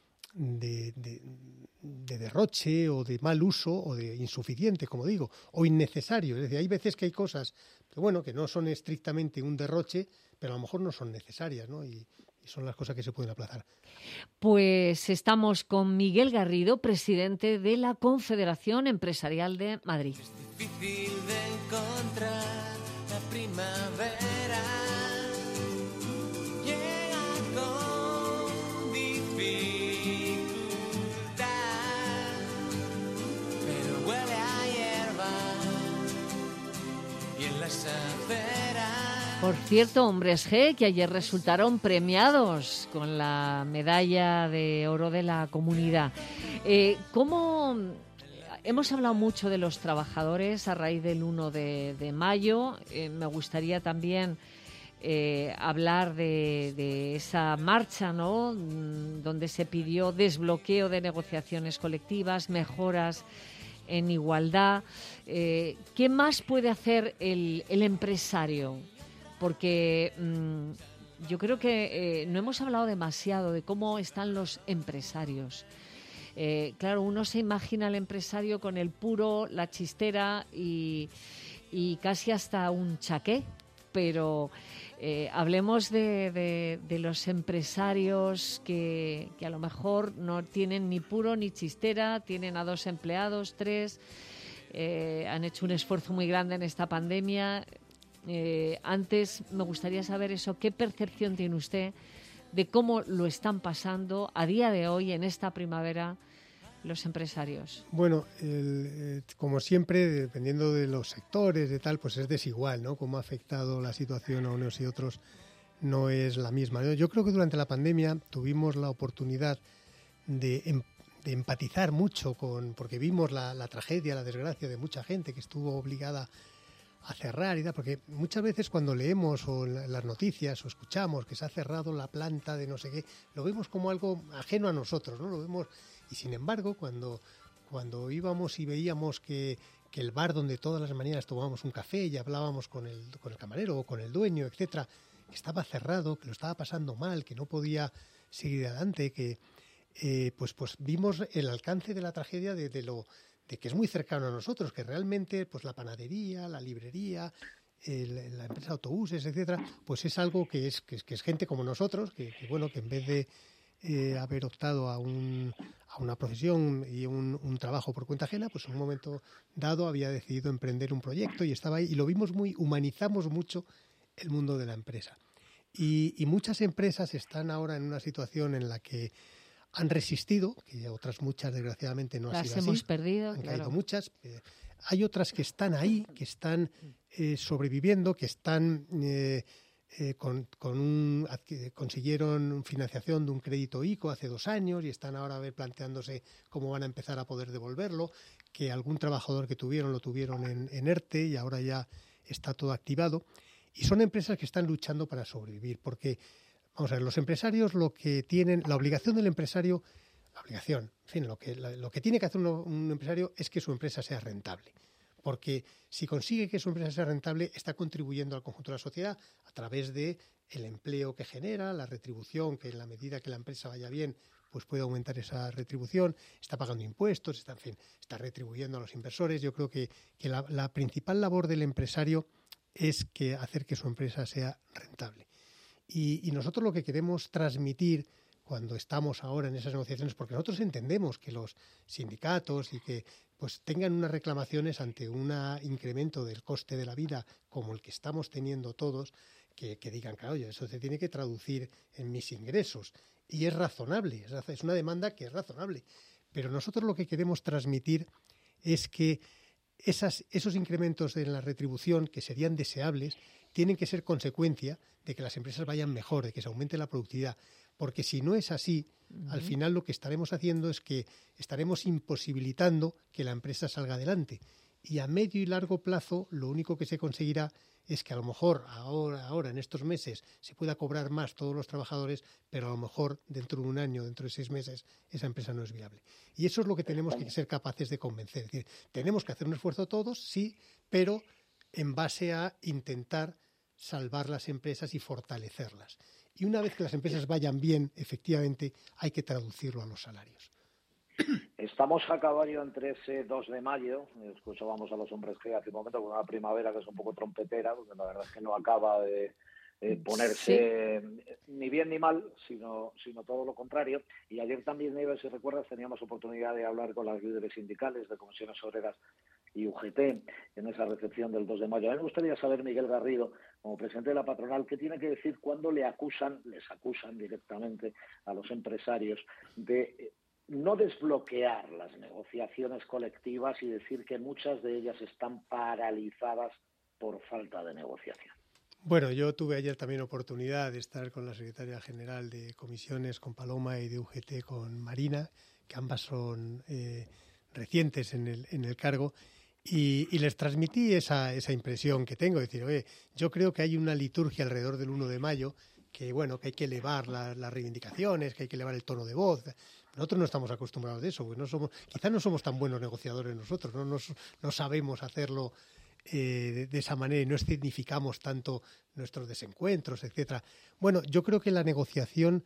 [SPEAKER 22] de, de, de derroche o de mal uso o de insuficiente, como digo, o innecesario. Es decir, hay veces que hay cosas que, bueno, que no son estrictamente un derroche, pero a lo mejor no son necesarias, ¿no? Y, y son las cosas que se pueden aplazar.
[SPEAKER 2] Pues estamos con Miguel Garrido, presidente de la Confederación Empresarial de Madrid.
[SPEAKER 5] Es difícil de encontrar la primavera. Llega con dificultad, pero huele a hierba y en las aceras.
[SPEAKER 2] Por cierto, Hombres G, que ayer resultaron premiados con la medalla de oro de la comunidad. Eh, ¿Cómo...? Hemos hablado mucho de los trabajadores a raíz del uno de, de mayo. Eh, me gustaría también eh, hablar de, de esa marcha, ¿no?, donde se pidió desbloqueo de negociaciones colectivas, mejoras en igualdad. Eh, ¿Qué más puede hacer el, el empresario? Porque mmm, yo creo que eh, no hemos hablado demasiado de cómo están los empresarios. Eh, claro, uno se imagina al empresario con el puro, la chistera y, y casi hasta un chaqué, pero eh, hablemos de, de, de los empresarios que, que a lo mejor no tienen ni puro ni chistera, tienen a dos empleados, tres, eh, han hecho un esfuerzo muy grande en esta pandemia. Eh, antes me gustaría saber eso, ¿qué percepción tiene usted de cómo lo están pasando a día de hoy, en esta primavera, los empresarios?
[SPEAKER 22] Bueno, el, eh, como siempre, dependiendo de los sectores, de tal, pues es desigual, ¿no? Cómo ha afectado la situación a unos y otros no es la misma, ¿no? Yo creo que durante la pandemia tuvimos la oportunidad de, em, de empatizar mucho con, porque vimos la, la tragedia, la desgracia de mucha gente que estuvo obligada a cerrar y tal, porque muchas veces cuando leemos o en las noticias o escuchamos que se ha cerrado la planta de no sé qué, lo vemos como algo ajeno a nosotros, ¿no? Lo vemos, y sin embargo, cuando, cuando íbamos y veíamos que, que el bar donde todas las mañanas tomábamos un café y hablábamos con el, con el camarero o con el dueño, etcétera, que estaba cerrado, que lo estaba pasando mal, que no podía seguir adelante, que eh, pues, pues vimos el alcance de la tragedia de, de lo de que es muy cercano a nosotros, que realmente pues la panadería, la librería, el, la empresa de autobuses, etcétera, pues es algo que es, que es, que es gente como nosotros, que, que bueno, que en vez de eh, haber optado a, un, a una profesión y un, un trabajo por cuenta ajena, pues en un momento dado había decidido emprender un proyecto y estaba ahí, y lo vimos muy, humanizamos mucho el mundo de la empresa. Y, y muchas empresas están ahora en una situación en la que han resistido, que otras muchas desgraciadamente no ha sido así.
[SPEAKER 2] Las hemos perdido,
[SPEAKER 22] han
[SPEAKER 2] claro.
[SPEAKER 22] caído muchas. Eh, hay otras que están ahí, que están eh, sobreviviendo, que están eh, eh, con, con un, consiguieron financiación de un crédito I C O hace dos años y están ahora a ver, planteándose cómo van a empezar a poder devolverlo, que algún trabajador que tuvieron lo tuvieron en, en ERTE y ahora ya está todo activado. Y son empresas que están luchando para sobrevivir, porque vamos a ver, los empresarios lo que tienen, la obligación del empresario, la obligación, en fin, lo que, lo que tiene que hacer un, un empresario es que su empresa sea rentable. Porque si consigue que su empresa sea rentable, está contribuyendo al conjunto de la sociedad a través de el empleo que genera, la retribución, que en la medida que la empresa vaya bien, pues puede aumentar esa retribución, está pagando impuestos, está, en fin, está retribuyendo a los inversores. Yo creo que, que la, la principal labor del empresario es que hacer que su empresa sea rentable. Y, y nosotros lo que queremos transmitir cuando estamos ahora en esas negociaciones, porque nosotros entendemos que los sindicatos y que pues tengan unas reclamaciones ante un incremento del coste de la vida como el que estamos teniendo todos, que, que digan, claro, oye, eso se tiene que traducir en mis ingresos. Y es razonable, es una demanda que es razonable. Pero nosotros lo que queremos transmitir es que esas, esos incrementos en la retribución, que serían deseables, tienen que ser consecuencia de que las empresas vayan mejor, de que se aumente la productividad. Porque si no es así, uh-huh. al final lo que estaremos haciendo es que estaremos imposibilitando que la empresa salga adelante. Y a medio y largo plazo, lo único que se conseguirá es que a lo mejor ahora, ahora en estos meses se pueda cobrar más todos los trabajadores, pero a lo mejor dentro de un año, dentro de seis meses, esa empresa no es viable. Y eso es lo que tenemos que ser capaces de convencer. Es decir, tenemos que hacer un esfuerzo todos, sí, pero en base a intentar salvar las empresas y fortalecerlas. Y una vez que las empresas vayan bien, efectivamente, hay que traducirlo a los salarios.
[SPEAKER 21] Estamos a caballo entre ese dos de mayo, escuchábamos a los hombres que hace un momento con una primavera que es un poco trompetera, porque la verdad es que no acaba de eh, ponerse sí. ni bien ni mal, sino, sino todo lo contrario. Y ayer también, Nieves, si recuerdas, teníamos oportunidad de hablar con las líderes sindicales de Comisiones Obreras y U G T en esa recepción del dos de mayo. A mí me gustaría saber, Miguel Garrido, como presidente de la patronal, qué tiene que decir cuando le acusan, les acusan directamente a los empresarios de no desbloquear las negociaciones colectivas y decir que muchas de ellas están paralizadas por falta de negociación.
[SPEAKER 22] Bueno, yo tuve ayer también oportunidad de estar con la secretaria general de Comisiones, con Paloma, y de U G T con Marina, que ambas son eh, recientes en el, en el cargo, y, y les transmití esa, esa impresión que tengo, de decir, oye, yo creo que hay una liturgia alrededor del uno de mayo, que bueno, que hay que elevar la, las reivindicaciones, que hay que elevar el tono de voz. Nosotros no estamos acostumbrados a eso, porque no somos, quizás no somos tan buenos negociadores nosotros, no, Nos, no sabemos hacerlo eh, de, de esa manera y no escenificamos tanto nuestros desencuentros, etcétera. Bueno, yo creo que la negociación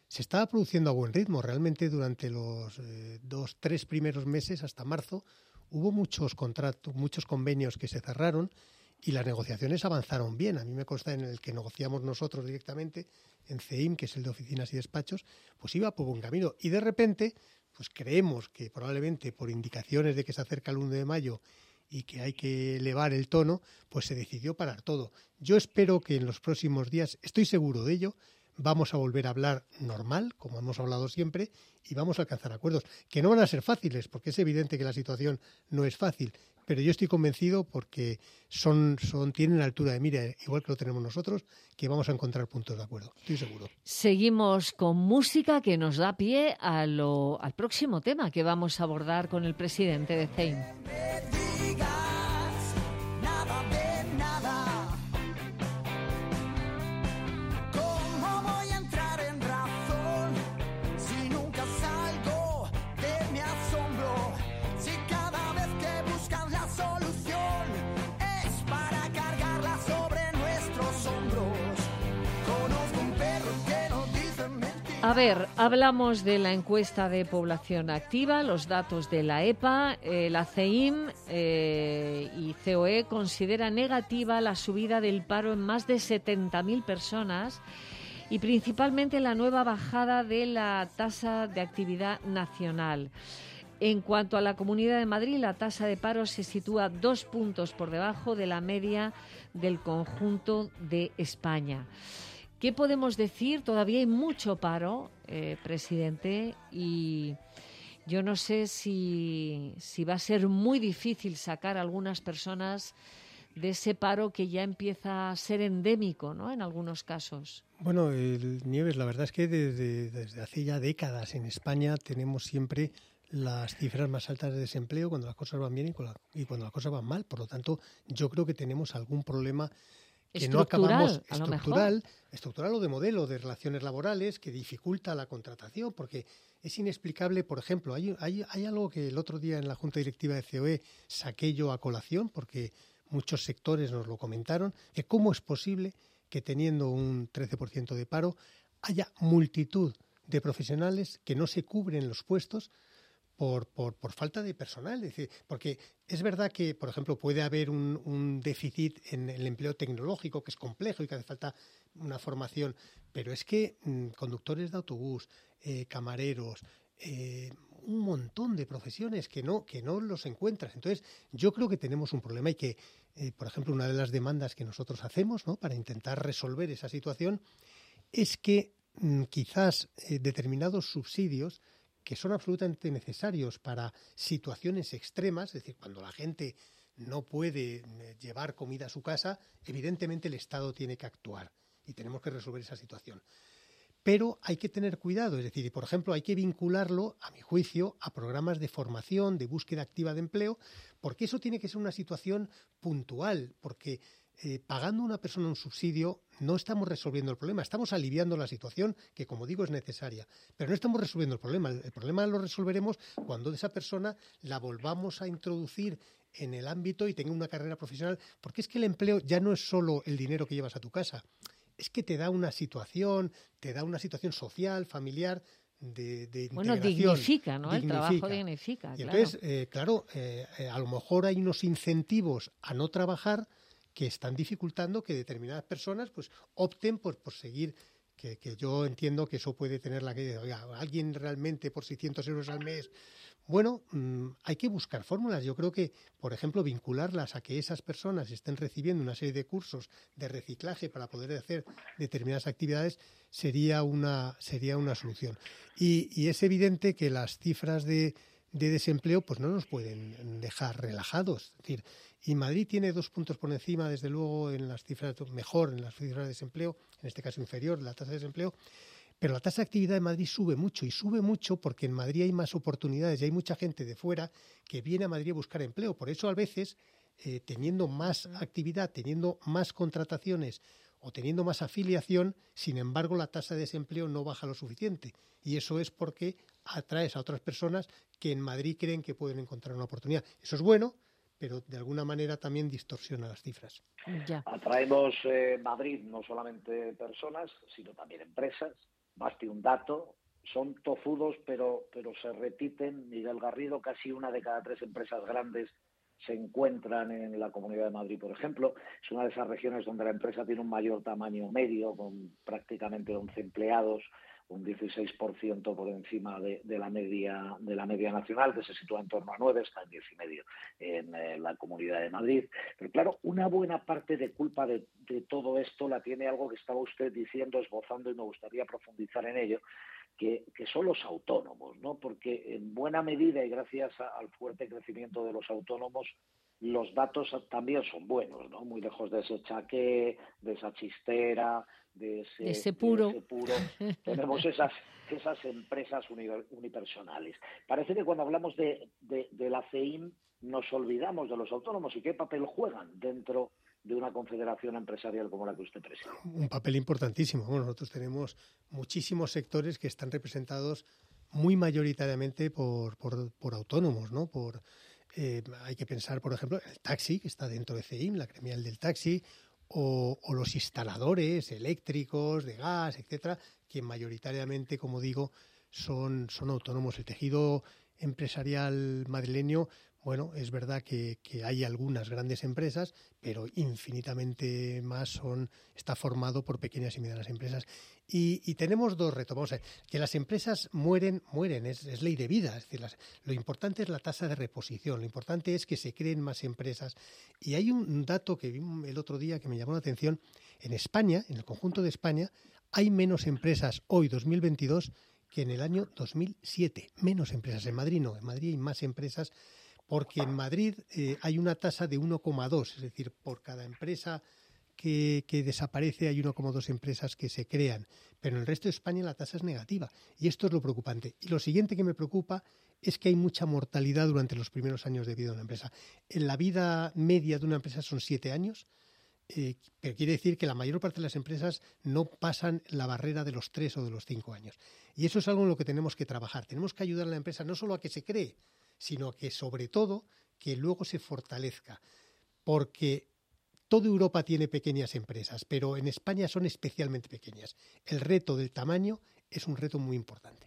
[SPEAKER 22] se estaba produciendo a buen ritmo. Realmente durante los eh, dos, tres primeros meses, hasta marzo, hubo muchos contratos, muchos convenios que se cerraron y las negociaciones avanzaron bien. A mí me consta en el que negociamos nosotros directamente, en C E I M, que es el de oficinas y despachos, pues iba por buen camino. Y de repente, pues creemos que probablemente por indicaciones de que se acerca el uno de mayo y que hay que elevar el tono, pues se decidió parar todo. Yo espero que en los próximos días, estoy seguro de ello, vamos a volver a hablar normal, como hemos hablado siempre, y vamos a alcanzar acuerdos, que no van a ser fáciles, porque es evidente que la situación no es fácil, pero yo estoy convencido porque son, son, tienen altura de mira, igual que lo tenemos nosotros, que vamos a encontrar puntos de acuerdo, estoy seguro.
[SPEAKER 2] Seguimos con música que nos da pie a lo, al próximo tema que vamos a abordar con el presidente de C E I M. A ver, hablamos de la encuesta de población activa, los datos de la E P A, eh, la C E I M eh, y C O E considera negativa la subida del paro en más de setenta mil personas y principalmente la nueva bajada de la tasa de actividad nacional. En cuanto a la Comunidad de Madrid, la tasa de paro se sitúa dos puntos por debajo de la media del conjunto de España. ¿Qué podemos decir? Todavía hay mucho paro, eh, presidente, y yo no sé si, si va a ser muy difícil sacar a algunas personas de ese paro que ya empieza a ser endémico, ¿no?, en algunos casos.
[SPEAKER 22] Bueno, el, Nieves, la verdad es que desde, desde hace ya décadas en España tenemos siempre las cifras más altas de desempleo cuando las cosas van bien y, con la, y cuando las cosas van mal. Por lo tanto, yo creo que tenemos algún problema que no acabamos estructural, estructural o de modelo de relaciones laborales que dificulta la contratación, porque es inexplicable. Por ejemplo, hay, hay, hay algo que el otro día en la Junta Directiva de C O E saqué yo a colación, porque muchos sectores nos lo comentaron, de cómo es posible que teniendo un trece por ciento de paro haya multitud de profesionales que no se cubren los puestos Por, por, por falta de personal. Es decir, porque es verdad que, por ejemplo, puede haber un, un déficit en el empleo tecnológico, que es complejo y que hace falta una formación, pero es que mmm, conductores de autobús, eh, camareros, eh, un montón de profesiones que no, que no los encuentras. Entonces, yo creo que tenemos un problema y que, eh, por ejemplo, una de las demandas que nosotros hacemos, ¿no?, para intentar resolver esa situación es que mmm, quizás eh, determinados subsidios que son absolutamente necesarios para situaciones extremas, es decir, cuando la gente no puede llevar comida a su casa, evidentemente el Estado tiene que actuar y tenemos que resolver esa situación. Pero hay que tener cuidado, es decir, por ejemplo, hay que vincularlo, a mi juicio, a programas de formación, de búsqueda activa de empleo, porque eso tiene que ser una situación puntual, porque Eh, pagando a una persona un subsidio no estamos resolviendo el problema, estamos aliviando la situación que, como digo, es necesaria, pero no estamos resolviendo el problema. El, el problema lo resolveremos cuando esa persona la volvamos a introducir en el ámbito y tenga una carrera profesional, porque es que el empleo ya no es solo el dinero que llevas a tu casa, es que te da una situación, te da una situación social, familiar, de, de
[SPEAKER 2] bueno,
[SPEAKER 22] integración.
[SPEAKER 2] dignifica, ¿no?
[SPEAKER 22] Dignifica.
[SPEAKER 2] El trabajo dignifica,
[SPEAKER 22] y
[SPEAKER 2] claro.
[SPEAKER 22] entonces, eh, claro, eh, eh, a lo mejor hay unos incentivos a no trabajar que están dificultando que determinadas personas pues opten por, por seguir, que, que yo entiendo que eso puede tener la que, oiga, alguien realmente por seiscientos euros al mes. Bueno, mmm, hay que buscar fórmulas. Yo creo que, por ejemplo, vincularlas a que esas personas estén recibiendo una serie de cursos de reciclaje para poder hacer determinadas actividades sería una, sería una solución. Y, y es evidente que las cifras de, de desempleo pues no nos pueden dejar relajados. Es decir, y Madrid tiene dos puntos por encima, desde luego, en las cifras, mejor en las cifras de desempleo, en este caso inferior, la tasa de desempleo, pero la tasa de actividad de Madrid sube mucho, y sube mucho porque en Madrid hay más oportunidades y hay mucha gente de fuera que viene a Madrid a buscar empleo. Por eso, a veces, eh, teniendo más actividad, teniendo más contrataciones o teniendo más afiliación, sin embargo, la tasa de desempleo no baja lo suficiente. Y eso es porque atraes a otras personas que en Madrid creen que pueden encontrar una oportunidad. Eso es bueno, pero de alguna manera también distorsiona las cifras.
[SPEAKER 2] Ya.
[SPEAKER 21] Atraemos eh, Madrid no solamente personas, sino también empresas, baste un dato, son tozudos, pero, pero se repiten. Miguel Garrido, casi una de cada tres empresas grandes se encuentran en la Comunidad de Madrid, por ejemplo. Es una de esas regiones donde la empresa tiene un mayor tamaño medio, con prácticamente once empleados, un dieciséis por ciento por encima de, de la media de la media nacional, que se sitúa en torno a nueve, está en diez y medio en eh, la Comunidad de Madrid. Pero claro, una buena parte de culpa de, de todo esto la tiene algo que estaba usted diciendo, esbozando, y me gustaría profundizar en ello, que, que son los autónomos, ¿no? Porque en buena medida, y gracias a, al fuerte crecimiento de los autónomos, los datos también son buenos, ¿no? Muy lejos de ese chaqué, de esa chistera, de ese,
[SPEAKER 2] de ese puro.
[SPEAKER 21] De ese puro. Tenemos esas, esas empresas unipersonales. Parece que cuando hablamos de, de, de la C E I M nos olvidamos de los autónomos y qué papel juegan dentro de una confederación empresarial como la que usted preside.
[SPEAKER 22] Un papel importantísimo. Bueno, nosotros tenemos muchísimos sectores que están representados muy mayoritariamente por, por, por autónomos, ¿no? Por eh, hay que pensar, por ejemplo, en el taxi, que está dentro de C E I M, la gremial del taxi, o, o los instaladores eléctricos, de gas, etcétera, que mayoritariamente, como digo, son, son autónomos. El tejido empresarial madrileño, bueno, es verdad que, que hay algunas grandes empresas, pero infinitamente más son está formado por pequeñas y medianas empresas. Y, y tenemos dos retos. Vamos a ver, que las empresas mueren, mueren, es, es ley de vida. Es decir, las, lo importante es la tasa de reposición, lo importante es que se creen más empresas. Y hay un dato que vi el otro día que me llamó la atención. En España, en el conjunto de España, hay menos empresas hoy, dos mil veintidós, que en el año dos mil siete. Menos empresas. En Madrid no, en Madrid hay más empresas, porque en Madrid eh, hay una tasa de uno coma dos, es decir, por cada empresa que, que desaparece hay uno coma dos empresas que se crean, pero en el resto de España la tasa es negativa, y esto es lo preocupante. Y lo siguiente que me preocupa es que hay mucha mortalidad durante los primeros años de vida de una empresa. En la vida media de una empresa son siete años, eh, pero quiere decir que la mayor parte de las empresas no pasan la barrera de los tres o de los cinco años. Y eso es algo en lo que tenemos que trabajar. Tenemos que ayudar a la empresa no solo a que se cree, sino que, sobre todo, que luego se fortalezca. Porque toda Europa tiene pequeñas empresas, pero en España son especialmente pequeñas. El reto del tamaño es un reto muy importante.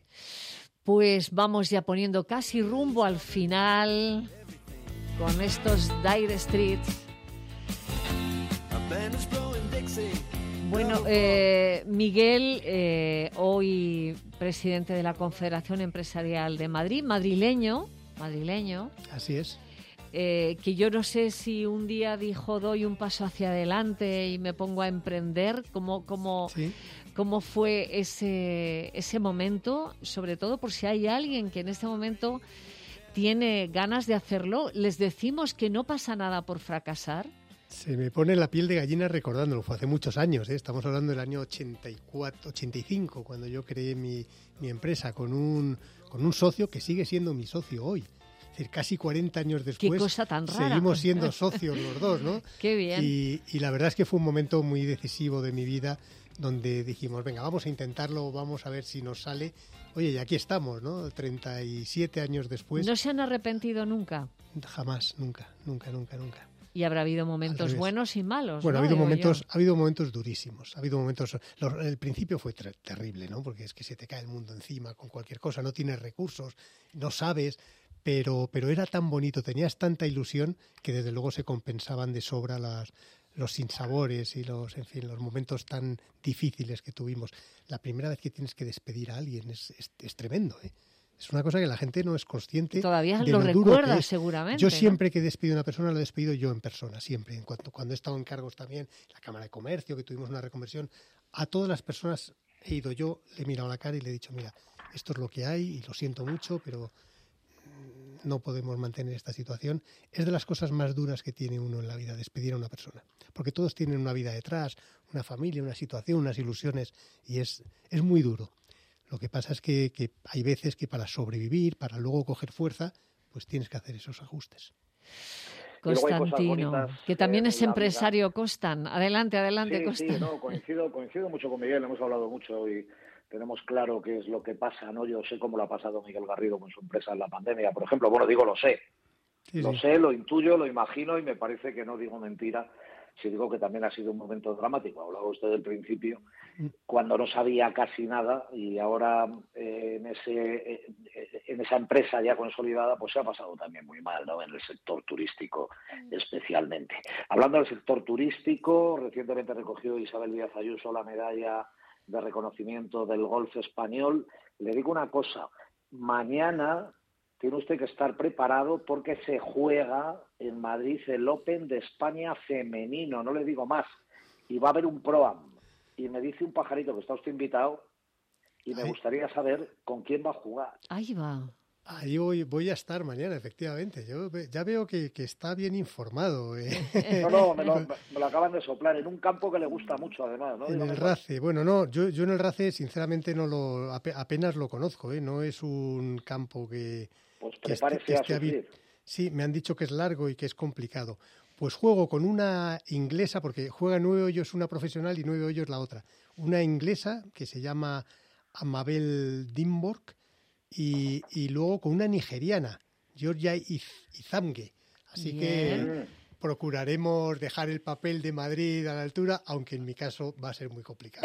[SPEAKER 2] Pues vamos ya poniendo casi rumbo al final con estos Dire Straits. Bueno, eh, Miguel, eh, hoy presidente de la Confederación Empresarial de Madrid, madrileño, madrileño.
[SPEAKER 22] Así es.
[SPEAKER 2] Eh, que yo no sé si un día dijo doy un paso hacia adelante y me pongo a emprender, ¿cómo, cómo,
[SPEAKER 22] sí.
[SPEAKER 2] cómo fue ese, ese momento? Sobre todo por si hay alguien que en este momento tiene ganas de hacerlo, les decimos que no pasa nada por fracasar.
[SPEAKER 22] Se me pone la piel de gallina recordándolo, fue hace muchos años, ¿eh? Estamos hablando del año ochenta y cuatro, ochenta y cinco, cuando yo creé mi, mi empresa con un, con un socio que sigue siendo mi socio hoy. Es decir, casi cuarenta años después.
[SPEAKER 2] Qué cosa tan rara.
[SPEAKER 22] Seguimos siendo socios los dos, ¿no?
[SPEAKER 2] Qué bien.
[SPEAKER 22] Y, y la verdad es que fue un momento muy decisivo de mi vida, donde dijimos, venga, vamos a intentarlo, vamos a ver si nos sale. Oye, y aquí estamos, ¿no? treinta y siete años después.
[SPEAKER 2] ¿No se han arrepentido nunca?
[SPEAKER 22] Jamás, nunca, nunca, nunca, nunca.
[SPEAKER 2] Y habrá habido momentos buenos y malos.
[SPEAKER 22] Bueno,
[SPEAKER 2] ¿no?
[SPEAKER 22] ha habido
[SPEAKER 2] Digo
[SPEAKER 22] momentos,
[SPEAKER 2] yo.
[SPEAKER 22] ha habido momentos durísimos. Ha habido momentos. Los, el principio fue ter- terrible, ¿no? Porque es que se te cae el mundo encima con cualquier cosa, no tienes recursos, no sabes, pero, pero era tan bonito, tenías tanta ilusión que desde luego se compensaban de sobra las, los sinsabores y los, en fin, los momentos tan difíciles que tuvimos. La primera vez que tienes que despedir a alguien es, es, es tremendo, ¿eh? Es una cosa que la gente no es consciente.
[SPEAKER 2] Todavía
[SPEAKER 22] de
[SPEAKER 2] lo,
[SPEAKER 22] lo
[SPEAKER 2] recuerdas seguramente.
[SPEAKER 22] Yo siempre
[SPEAKER 2] ¿no?
[SPEAKER 22] que despido a una persona, lo he despedido yo en persona, siempre. En cuanto, cuando he estado en cargos también, la Cámara de Comercio, que tuvimos una reconversión, a todas las personas he ido yo, le he mirado la cara y le he dicho, mira, esto es lo que hay y lo siento mucho, pero no podemos mantener esta situación. Es de las cosas más duras que tiene uno en la vida, despedir a una persona. Porque todos tienen una vida detrás, una familia, una situación, unas ilusiones, y es, es muy duro. Lo que pasa es que, que hay veces que para sobrevivir, para luego coger fuerza, pues tienes que hacer esos ajustes.
[SPEAKER 2] Constantino, que también es empresario, Costan. Adelante, adelante,
[SPEAKER 21] sí,
[SPEAKER 2] Costan.
[SPEAKER 21] Sí, no, coincido, coincido mucho con Miguel, hemos hablado mucho y tenemos claro qué es lo que pasa, ¿no? Yo sé cómo lo ha pasado Miguel Garrido con su empresa en la pandemia, por ejemplo. Bueno, digo, lo sé.
[SPEAKER 22] Sí,
[SPEAKER 21] lo
[SPEAKER 22] sí.
[SPEAKER 21] sé, lo intuyo, lo imagino y me parece que no digo mentira si digo que también ha sido un momento dramático. Hablaba usted del principio, cuando no sabía casi nada, y ahora eh, en ese eh, en esa empresa ya consolidada, pues se ha pasado también muy mal, ¿no? En el sector turístico especialmente. Hablando del sector turístico, recientemente recogió Isabel Díaz Ayuso la medalla de reconocimiento del golf español. Le digo una cosa, mañana tiene usted que estar preparado porque se juega en Madrid el Open de España femenino, no le digo más, y va a haber un Pro-Am. Y me dice un pajarito que está usted invitado y me Ay. gustaría saber con quién va a jugar.
[SPEAKER 2] Ahí va.
[SPEAKER 22] Ahí voy, voy a estar mañana, efectivamente. Yo ya veo que, que está bien informado. ¿eh?
[SPEAKER 21] No, no, me lo, me lo acaban de soplar. En un campo que le gusta mucho, además, ¿no?
[SPEAKER 22] En el RACE. Bueno, no, yo, yo en el RACE, sinceramente, no lo apenas lo conozco. ¿eh? No es un campo que...
[SPEAKER 21] Pues prepárese a sufrir.
[SPEAKER 22] Sí, me han dicho que es largo y que es complicado. Pues juego con una inglesa, porque juega nueve hoyos una profesional y nueve hoyos la otra. Una inglesa que se llama Amabel Dimborg y, y luego con una nigeriana, Georgia Izamge. Así Bien. que procuraremos dejar el papel de Madrid a la altura, aunque en mi caso va a ser muy complicado.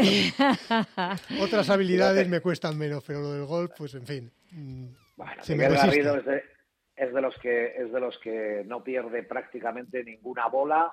[SPEAKER 22] Otras habilidades me cuestan menos, pero lo del golf, pues en fin...
[SPEAKER 21] Bueno, se Miguel me Garrido es de, es de los que es de los que no pierde prácticamente ninguna bola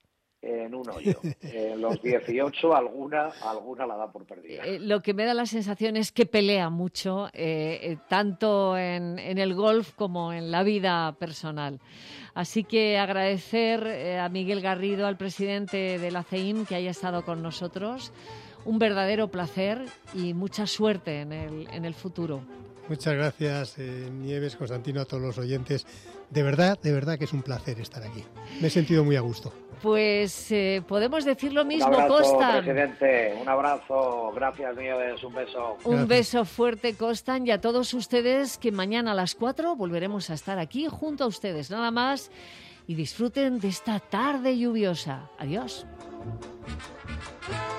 [SPEAKER 21] en un hoyo. En los dieciocho alguna alguna la da por perdida.
[SPEAKER 2] Eh, lo que me da la sensación es que pelea mucho, eh, eh, tanto en, en el golf como en la vida personal. Así que agradecer eh, a Miguel Garrido, al presidente de la C E I M, que haya estado con nosotros. Un verdadero placer y mucha suerte en el, en el futuro.
[SPEAKER 22] Muchas gracias, eh, Nieves, Constantino, a todos los oyentes. De verdad, de verdad que es un placer estar aquí. Me he sentido muy a gusto.
[SPEAKER 2] Pues eh, podemos decir lo mismo,
[SPEAKER 21] un abrazo,
[SPEAKER 2] Costan.
[SPEAKER 21] Presidente, un abrazo, gracias, Nieves, un beso.
[SPEAKER 2] Un
[SPEAKER 22] Gracias.
[SPEAKER 2] beso fuerte, Costan, y a todos ustedes que mañana a las cuatro volveremos a estar aquí junto a ustedes, nada más, y disfruten de esta tarde lluviosa. Adiós.